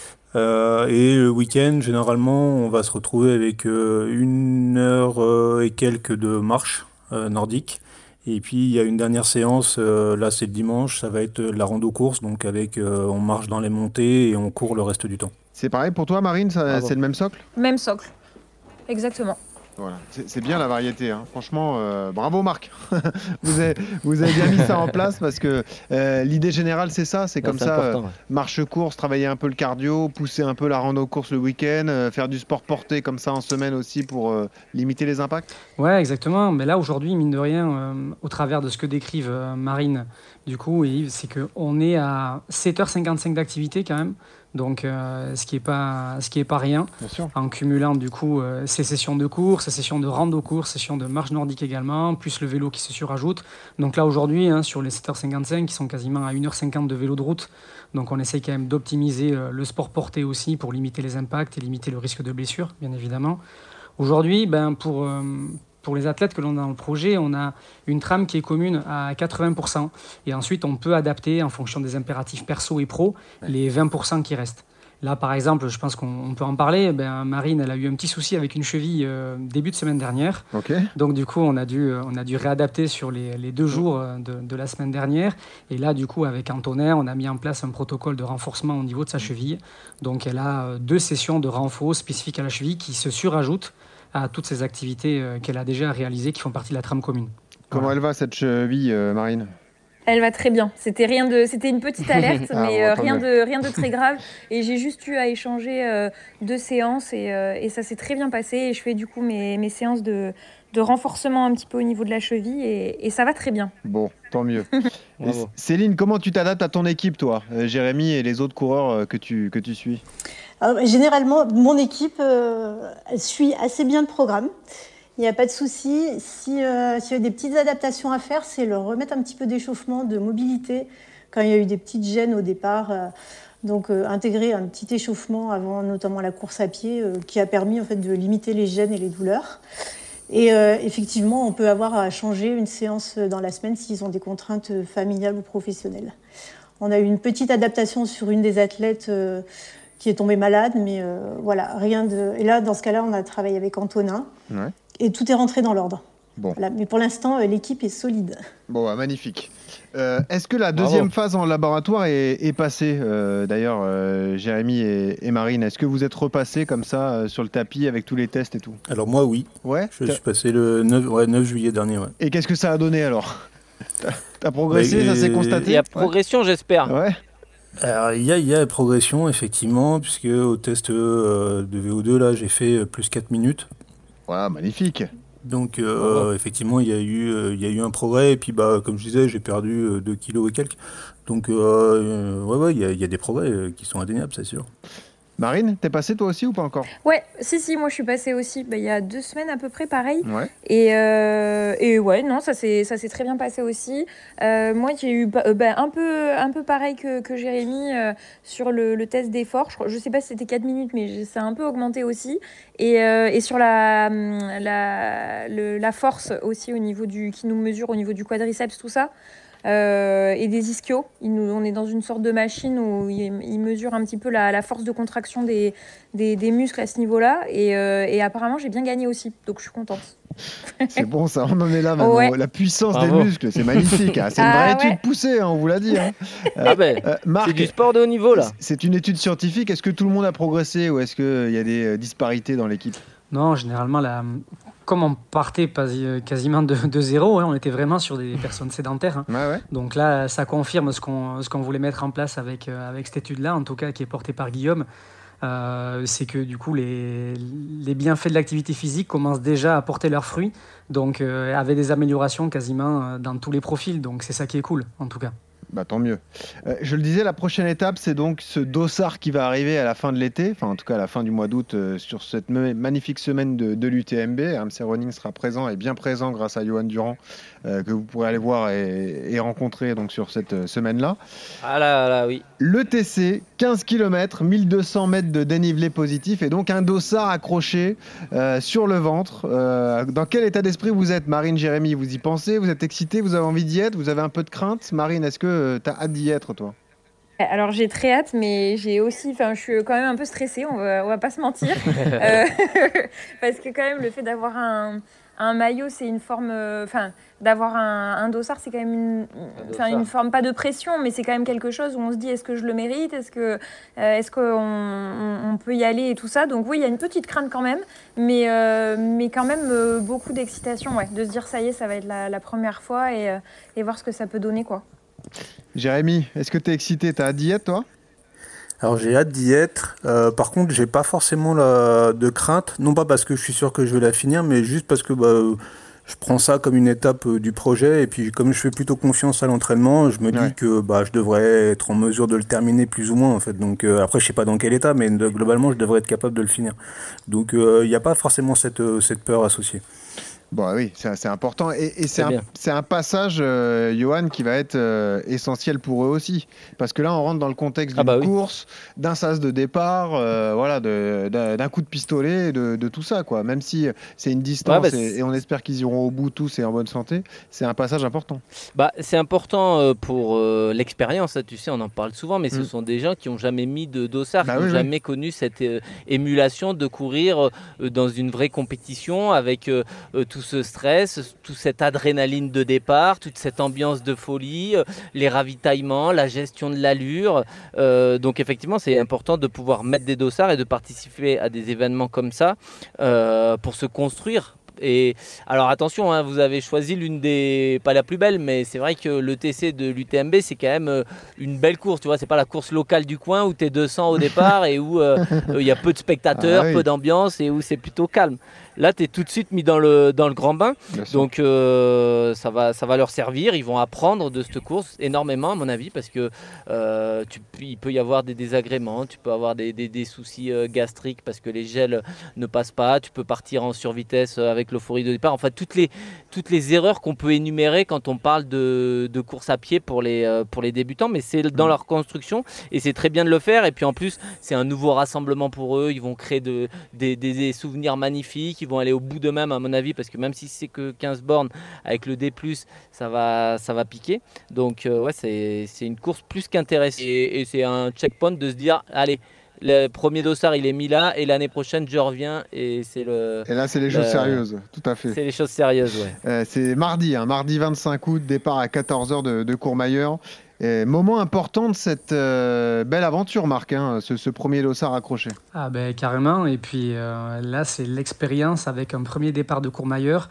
Euh, et le week-end, généralement, on va se retrouver avec euh, une heure euh, et quelques de marche euh, nordique. Et puis, il y a une dernière séance, euh, là c'est le dimanche, ça va être de la rando-course, donc avec, euh, on marche dans les montées et on court le reste du temps. C'est pareil pour toi, Marine, ça- Bravo. c'est le même socle? Même socle. Exactement. Voilà, c'est c'est bien la variété, hein. Franchement, euh, bravo Marc. vous, avez, vous avez bien mis ça en place parce que euh, l'idée générale c'est ça, c'est Non, comme c'est ça, important, euh, ouais. marche-course, travailler un peu le cardio, pousser un peu la rando-course le week-end, euh, faire du sport porté comme ça en semaine aussi pour euh, limiter les impacts. Ouais, exactement. Mais là, aujourd'hui, mine de rien, euh, au travers de ce que décrivent euh, Marine, du coup, et Yves, c'est qu'on est à sept heures cinquante-cinq d'activité quand même. Donc, euh, ce qui n'est pas, ce qui est pas rien, Bien sûr. en cumulant du coup euh, ces sessions de course, ces sessions de rando-course, sessions de marche nordique également, plus le vélo qui se surajoute. Donc là, aujourd'hui, hein, sur les sept heures cinquante-cinq, qui sont quasiment à une heure cinquante de vélo de route, donc on essaye quand même d'optimiser euh, le sport porté aussi pour limiter les impacts et limiter le risque de blessure, bien évidemment. Aujourd'hui, ben, pour, euh, pour les athlètes que l'on a dans le projet, on a une trame qui est commune à quatre-vingts pour cent. Et ensuite, on peut adapter en fonction des impératifs perso et pro les vingt pour cent qui restent. Là, par exemple, je pense qu'on on peut en parler. Ben, Marine, elle a eu un petit souci avec une cheville euh, début de semaine dernière. Ok. Donc, du coup, on a dû, euh, on a dû réadapter sur les, les deux jours euh, de, de la semaine dernière. Et là, du coup, avec Antonin, on a mis en place un protocole de renforcement au niveau de sa cheville. Donc, elle a euh, deux sessions de renfort spécifiques à la cheville qui se surajoutent à toutes ces activités euh, qu'elle a déjà réalisées qui font partie de la trame commune. Comment Voilà. elle va cette cheville, euh, Marine? Elle va très bien. C'était rien de, c'était une petite alerte, Ah mais bon, euh, tant rien mieux. de, rien de très grave. Et j'ai juste eu à échanger euh, deux séances et, euh, et ça s'est très bien passé. Et je fais du coup mes, mes séances de, de renforcement un petit peu au niveau de la cheville et, et ça va très bien. Bon, tant mieux. Et Bravo. Céline, comment tu t'adaptes à ton équipe, toi, euh, Jérémy et les autres coureurs euh, que tu, que tu suis? Alors, généralement, mon équipe euh, elle suit assez bien le programme. Il n'y a pas de souci. Si, euh, s'il y a des petites adaptations à faire, c'est leur remettre un petit peu d'échauffement, de mobilité, quand il y a eu des petites gênes au départ. euh, donc, euh, intégrer un petit échauffement avant notamment la course à pied euh, qui a permis en fait, de limiter les gênes et les douleurs. Et euh, effectivement, on peut avoir à changer une séance dans la semaine s'ils ont des contraintes familiales ou professionnelles. On a eu une petite adaptation sur une des athlètes euh, qui est tombée malade, mais euh, voilà, rien de... Et là, dans ce cas-là, on a travaillé avec Antonin. Ouais. Et tout est rentré dans l'ordre. Bon. Voilà. Mais pour l'instant, euh, l'équipe est solide. Bon, bah, magnifique. Euh, Est-ce que la deuxième phase en laboratoire est, est passée euh, D'ailleurs, euh, Jérémy et, et Marine, est-ce que vous êtes repassés comme ça euh, sur le tapis avec tous les tests et tout? Alors moi, oui, Ouais. je T'as- suis passé le neuf, ouais, neuf juillet dernier. Ouais. Et qu'est-ce que ça a donné alors? T'as- T'as progressé, Bah, ça s'est et- constaté? Il y a progression, j'espère. Ouais. Alors, il y a, il y a progression, effectivement, puisque au test euh, de V O deux, là, j'ai fait euh, plus quatre minutes. Voilà, magnifique. Donc euh, Bravo. effectivement, il y a eu, euh, il y a eu un progrès. Et puis, bah, comme je disais, j'ai perdu euh, deux kilos et quelques. Donc, euh, euh, ouais, ouais, il y a, il y a des progrès euh, qui sont indéniables, c'est sûr. Marine, t'es passée toi aussi ou pas encore? Ouais, si, si, moi je suis passée aussi bah, il y a deux semaines à peu près, pareil. Ouais. Et, euh, et ouais, non, ça s'est, ça s'est très bien passé aussi. Euh, moi, j'ai eu bah, euh, bah, un peu, un peu pareil que, que Jérémy euh, sur le, le test d'effort. Je, crois- je sais pas si c'était quatre minutes, mais j'ai- ça a un peu augmenté aussi. Et, euh, et sur la, hum, la, le- la force aussi, au niveau du, qui nous mesure au niveau du quadriceps, tout ça. Euh, et des ischios. Il nous- on est dans une sorte de machine où il, il mesure un petit peu la, la force de contraction des, des, des muscles à ce niveau-là. Et, euh, et apparemment, j'ai bien gagné aussi. Donc, je suis contente. C'est bon, ça, on en est là maintenant. Ouais. La puissance Bravo. des muscles, c'est magnifique. hein. C'est une vraie Ah étude ouais. poussée, hein, on vous l'a dit. hein. Euh, Ah ben, euh, c'est Marc, du sport de haut niveau là. c'est une étude scientifique. Est-ce que tout le monde a progressé ou est-ce qu'il y a des euh, disparités dans l'équipe? Non, généralement, la- comme on partait pas- euh, quasiment de, de zéro, hein, on était vraiment sur des personnes sédentaires. hein. Ouais, ouais. Donc là, ça confirme ce qu'on ce qu'on voulait mettre en place avec, euh, avec cette étude-là, en tout cas qui est portée par Guillaume. Euh, c'est que du coup, les, les bienfaits de l'activité physique commencent déjà à porter leurs fruits, donc euh, avec des améliorations quasiment euh, dans tous les profils. Donc c'est ça qui est cool, en tout cas. Bah, tant mieux. Euh, je le disais, la prochaine étape, c'est donc ce dossard qui va arriver à la fin de l'été, enfin en tout cas à la fin du mois d'août, euh, sur cette ma- magnifique semaine de, de l'U T M B. R M C Running sera présent et bien présent grâce à Johan Durand, euh, que vous pourrez aller voir et, et rencontrer donc, sur cette euh, semaine-là. Ah là là, oui. Le T C, quinze kilomètres, mille deux cents mètres de dénivelé positif et donc un dossard accroché euh, sur le ventre. Euh, dans quel état d'esprit vous êtes, Marine, Jérémy? Vous y pensez? Vous êtes excité? Vous avez envie d'y être? Vous avez un peu de crainte? Marine, est-ce que tu as hâte d'y être, toi? Alors, j'ai très hâte, mais j'ai aussi, enfin, je suis quand même un peu stressée, on va, on va pas se mentir. Euh, parce que quand même, le fait d'avoir un, un maillot, c'est une forme, euh, enfin, d'avoir un, un dossard, c'est quand même une, enfin, dossard. une forme, pas de pression, mais c'est quand même quelque chose où on se dit, est-ce que je le mérite? Est-ce que, euh, est-ce qu'on on, on peut y aller et tout ça? Donc oui, il y a une petite crainte quand même, mais, euh, mais quand même euh, beaucoup d'excitation, ouais, de se dire, ça y est, ça va être la, la première fois et, euh, et voir ce que ça peut donner, quoi. Jérémy, est-ce que tu es excité? Tu as hâte d'y être, toi? Alors j'ai hâte d'y être. Euh, par contre, j'ai pas forcément la... de crainte, non pas parce que je suis sûr que je vais la finir, mais juste parce que bah, euh, je prends ça comme une étape euh, du projet. Et puis comme je fais plutôt confiance à l'entraînement, je me dis Ouais. que bah, je devrais être en mesure de le terminer plus ou moins en fait. Donc euh, après, je sais pas dans quel état, mais de- globalement, je devrais être capable de le finir. Donc il n'y a pas forcément cette, euh, cette peur associée. Bon, oui, c'est c'est important. Et, et c'est C'est un, bien. c'est un passage, euh, Johan, qui va être euh, essentiel pour eux aussi. Parce que là, on rentre dans le contexte Ah d'une bah oui. course, d'un sas de départ, euh, voilà, de- d'un d'un coup de pistolet, de, de tout ça, quoi. Même si c'est une distance Ouais, bah, et, c'est- et on espère qu'ils iront au bout tous et en bonne santé, c'est un passage important. Bah, c'est important euh, pour euh, l'expérience, hein, tu sais, on en parle souvent, mais ce Mm. sont des gens qui n'ont jamais mis de dossard, Bah qui n'ont oui, oui. jamais connu cette euh, émulation de courir euh, dans une vraie compétition avec euh, euh, tout ce stress, toute cette adrénaline de départ, toute cette ambiance de folie, euh, les ravitaillements, la gestion de l'allure. Euh, donc effectivement, c'est important de pouvoir mettre des dossards et de participer à des événements comme ça euh, pour se construire. Et alors attention, hein, vous avez choisi l'une des, pas la plus belle, mais c'est vrai que le T C de l'U T M B, c'est quand même euh, une belle course. Tu vois, c'est pas la course locale du coin où tu es deux cents au départ et où euh, euh, il y a peu de spectateurs, Ah oui. peu d'ambiance et où c'est plutôt calme. Là, tu es tout de suite mis dans le, dans le grand bain. Bien sûr. Donc euh, ça, va, ça va leur servir. Ils vont apprendre de cette course énormément, à mon avis, parce que euh, tu, il peut y avoir des désagréments, tu peux avoir des, des, des soucis euh, gastriques parce que les gels ne passent pas. Tu peux partir en survitesse euh, avec l'euphorie de départ. Enfin, toutes les, toutes les erreurs qu'on peut énumérer quand on parle de, de course à pied pour les, euh, pour les débutants, mais c'est dans leur construction et c'est très bien de le faire. Et puis en plus, c'est un nouveau rassemblement pour eux. Ils vont créer de, des, des, des souvenirs magnifiques. Ils vont aller au bout d'eux-mêmes, à mon avis, parce que même si c'est que quinze bornes, avec le D plus, ça va, ça va piquer. Donc, euh, ouais, c'est, c'est une course plus qu'intéressante. Et, et c'est un checkpoint de se dire, allez, le premier dossard, il est mis là, et l'année prochaine, je reviens, et c'est, le, Et là, c'est les choses le- sérieuses, tout à fait. c'est les choses sérieuses, ouais. Euh, c'est mardi, hein, mardi vingt-cinq août, départ à quatorze heures de, de Courmayeur. Et moment important de cette euh, belle aventure, Marc, hein, ce, ce premier dossard accroché. Ah ben carrément, et puis euh, là c'est l'expérience avec un premier départ de Courmayeur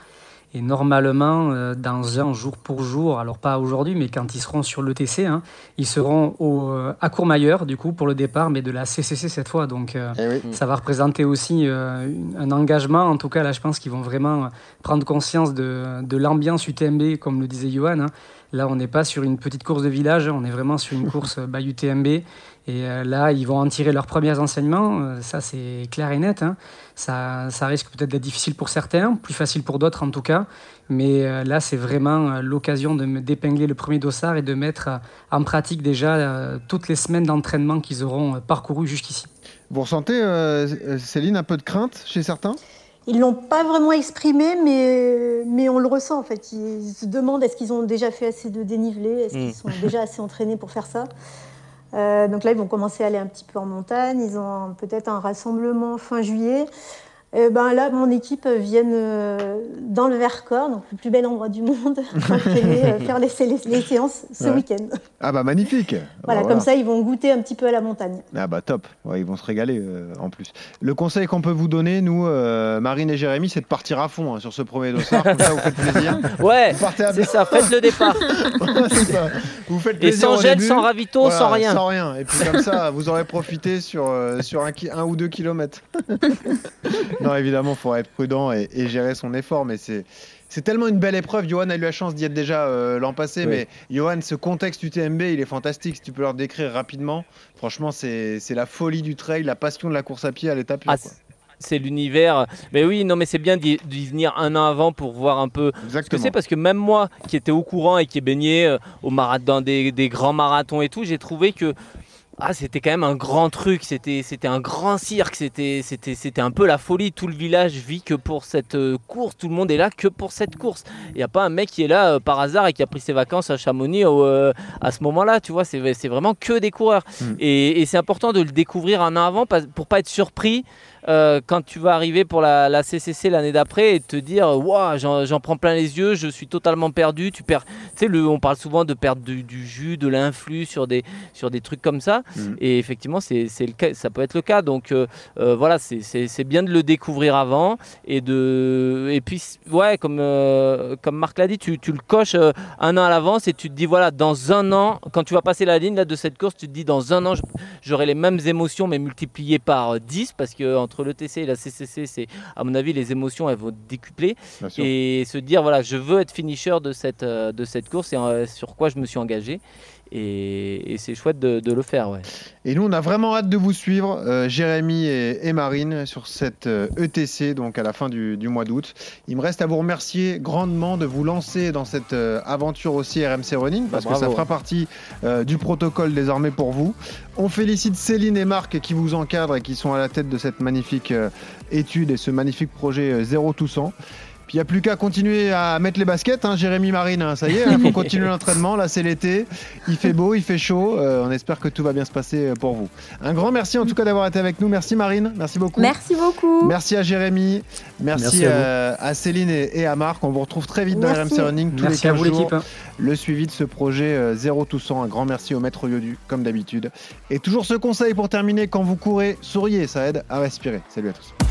Et normalement, euh, dans un jour pour jour, alors pas aujourd'hui, mais quand ils seront sur l'E T C, hein, ils seront au, euh, à Courmayeur, du coup, pour le départ, mais de la C C C cette fois. Donc, euh, Eh oui. ça va représenter aussi euh, un engagement. En tout cas, là, je pense qu'ils vont vraiment prendre conscience de, de l'ambiance U T M B, comme le disait Johan. Hein. Là, on n'est pas sur une petite course de village, on est vraiment sur une course by U T M B. Et euh, là, ils vont en tirer leurs premiers enseignements. Euh, ça, c'est clair et net. Hein. Ça, ça risque peut-être d'être difficile pour certains, plus facile pour d'autres en tout cas. Mais euh, là, c'est vraiment euh, l'occasion de me d'épingler le premier dossard et de mettre euh, en pratique déjà euh, toutes les semaines d'entraînement qu'ils auront euh, parcourues jusqu'ici. Vous ressentez, euh, Céline, un peu de crainte chez certains ? Ils ne l'ont pas vraiment exprimé, mais, mais on le ressent en fait. Ils se demandent est-ce qu'ils ont déjà fait assez de dénivelé, est-ce qu'ils sont déjà assez entraînés pour faire ça. Euh, donc là, ils vont commencer à aller un petit peu en montagne. Ils ont peut-être un rassemblement fin juillet. Euh, ben là, mon équipe vient euh, dans le Vercors, donc le plus bel endroit du monde, euh, faire les, les, les séances ce ouais. week-end. Ah bah magnifique. Voilà, bah, comme voilà. ça, ils vont goûter un petit peu à la montagne. Ah bah top, ouais, ils vont se régaler euh, en plus. Le conseil qu'on peut vous donner, nous, euh, Marine et Jérémy, c'est de partir à fond hein, sur ce premier dossard, comme ça vous faites plaisir. Ouais, vous partez à... c'est ça, faites le départ. C'est ça. Vous faites plaisir et sans gel, début, sans ravito, voilà, sans rien. Sans rien, et puis comme ça, vous aurez profité sur, euh, sur un, un ou deux kilomètres. Non, évidemment, il faut être prudent et, et gérer son effort, mais c'est, c'est tellement une belle épreuve. Johan a eu la chance d'y être déjà euh, l'an passé, oui. mais Johan, ce contexte U T M B, il est fantastique. Si tu peux leur décrire rapidement, franchement, c'est, c'est la folie du trail, la passion de la course à pied à l'état pur. Ah, quoi. C'est l'univers. Mais oui, non, mais c'est bien d'y, d'y venir un an avant pour voir un peu Exactement. Ce que c'est, parce que même moi, qui étais au courant et qui ai baigné euh, au marathon, dans des, des grands marathons et tout, j'ai trouvé que Ah, c'était quand même un grand truc, c'était, c'était un grand cirque, c'était, c'était, c'était un peu la folie. Tout le village vit que pour cette euh, course, tout le monde est là que pour cette course. Il n'y a pas un mec qui est là euh, par hasard et qui a pris ses vacances à Chamonix euh, à ce moment-là, tu vois, c'est, c'est vraiment que des coureurs. Mmh. Et, et c'est important de le découvrir un an avant pour ne pas être surpris euh, quand tu vas arriver pour la, la C C C l'année d'après et te dire waouh, j'en, j'en prends plein les yeux, je suis totalement perdu. Tu perds, tu sais, le, on parle souvent de perdre du, du jus, de l'influx sur des, sur des trucs comme ça. Mmh. Et effectivement, c'est, c'est le cas, ça peut être le cas. Donc euh, euh, voilà, c'est, c'est, c'est bien de le découvrir avant. Et, de, et puis, ouais, comme, euh, comme Marc l'a dit, tu, tu le coches euh, un an à l'avance et tu te dis, voilà, dans un an, quand tu vas passer la ligne là, de cette course, tu te dis, dans un an, j'aurai les mêmes émotions, mais multipliées par dix, parce qu'entre le T C et la C C C, c'est, à mon avis, les émotions, elles vont décupler. Et se dire, voilà, je veux être finisher de cette, de cette course et euh, sur quoi je me suis engagé. Et, et c'est chouette de, de le faire, ouais. Et nous, on a vraiment hâte de vous suivre, euh, Jérémy et, et Marine, sur cette euh, E T C, donc à la fin du, du mois d'août. Il me reste à vous remercier grandement de vous lancer dans cette euh, aventure aussi R M C Running, parce bah, que ça fera partie euh, du protocole désormais pour vous. On félicite Céline et Marc qui vous encadrent et qui sont à la tête de cette magnifique euh, étude et ce magnifique projet euh, Zéro tout cent. Il n'y a plus qu'à continuer à mettre les baskets, hein, Jérémy, Marine, hein, ça y est, il faut continuer l'entraînement, là c'est l'été, il fait beau, il fait chaud, euh, on espère que tout va bien se passer pour vous. Un grand merci en tout cas d'avoir été avec nous, merci Marine, merci beaucoup. Merci beaucoup. Merci à Jérémy, merci, merci à, à Céline et, et à Marc, on vous retrouve très vite merci. Dans R M C Running tous merci les quinze jours. L'équipe. Le suivi de ce projet euh, Zéro tout cent, un grand merci au maître Yodu, comme d'habitude. Et toujours ce conseil pour terminer, quand vous courez, souriez, ça aide à respirer. Salut à tous.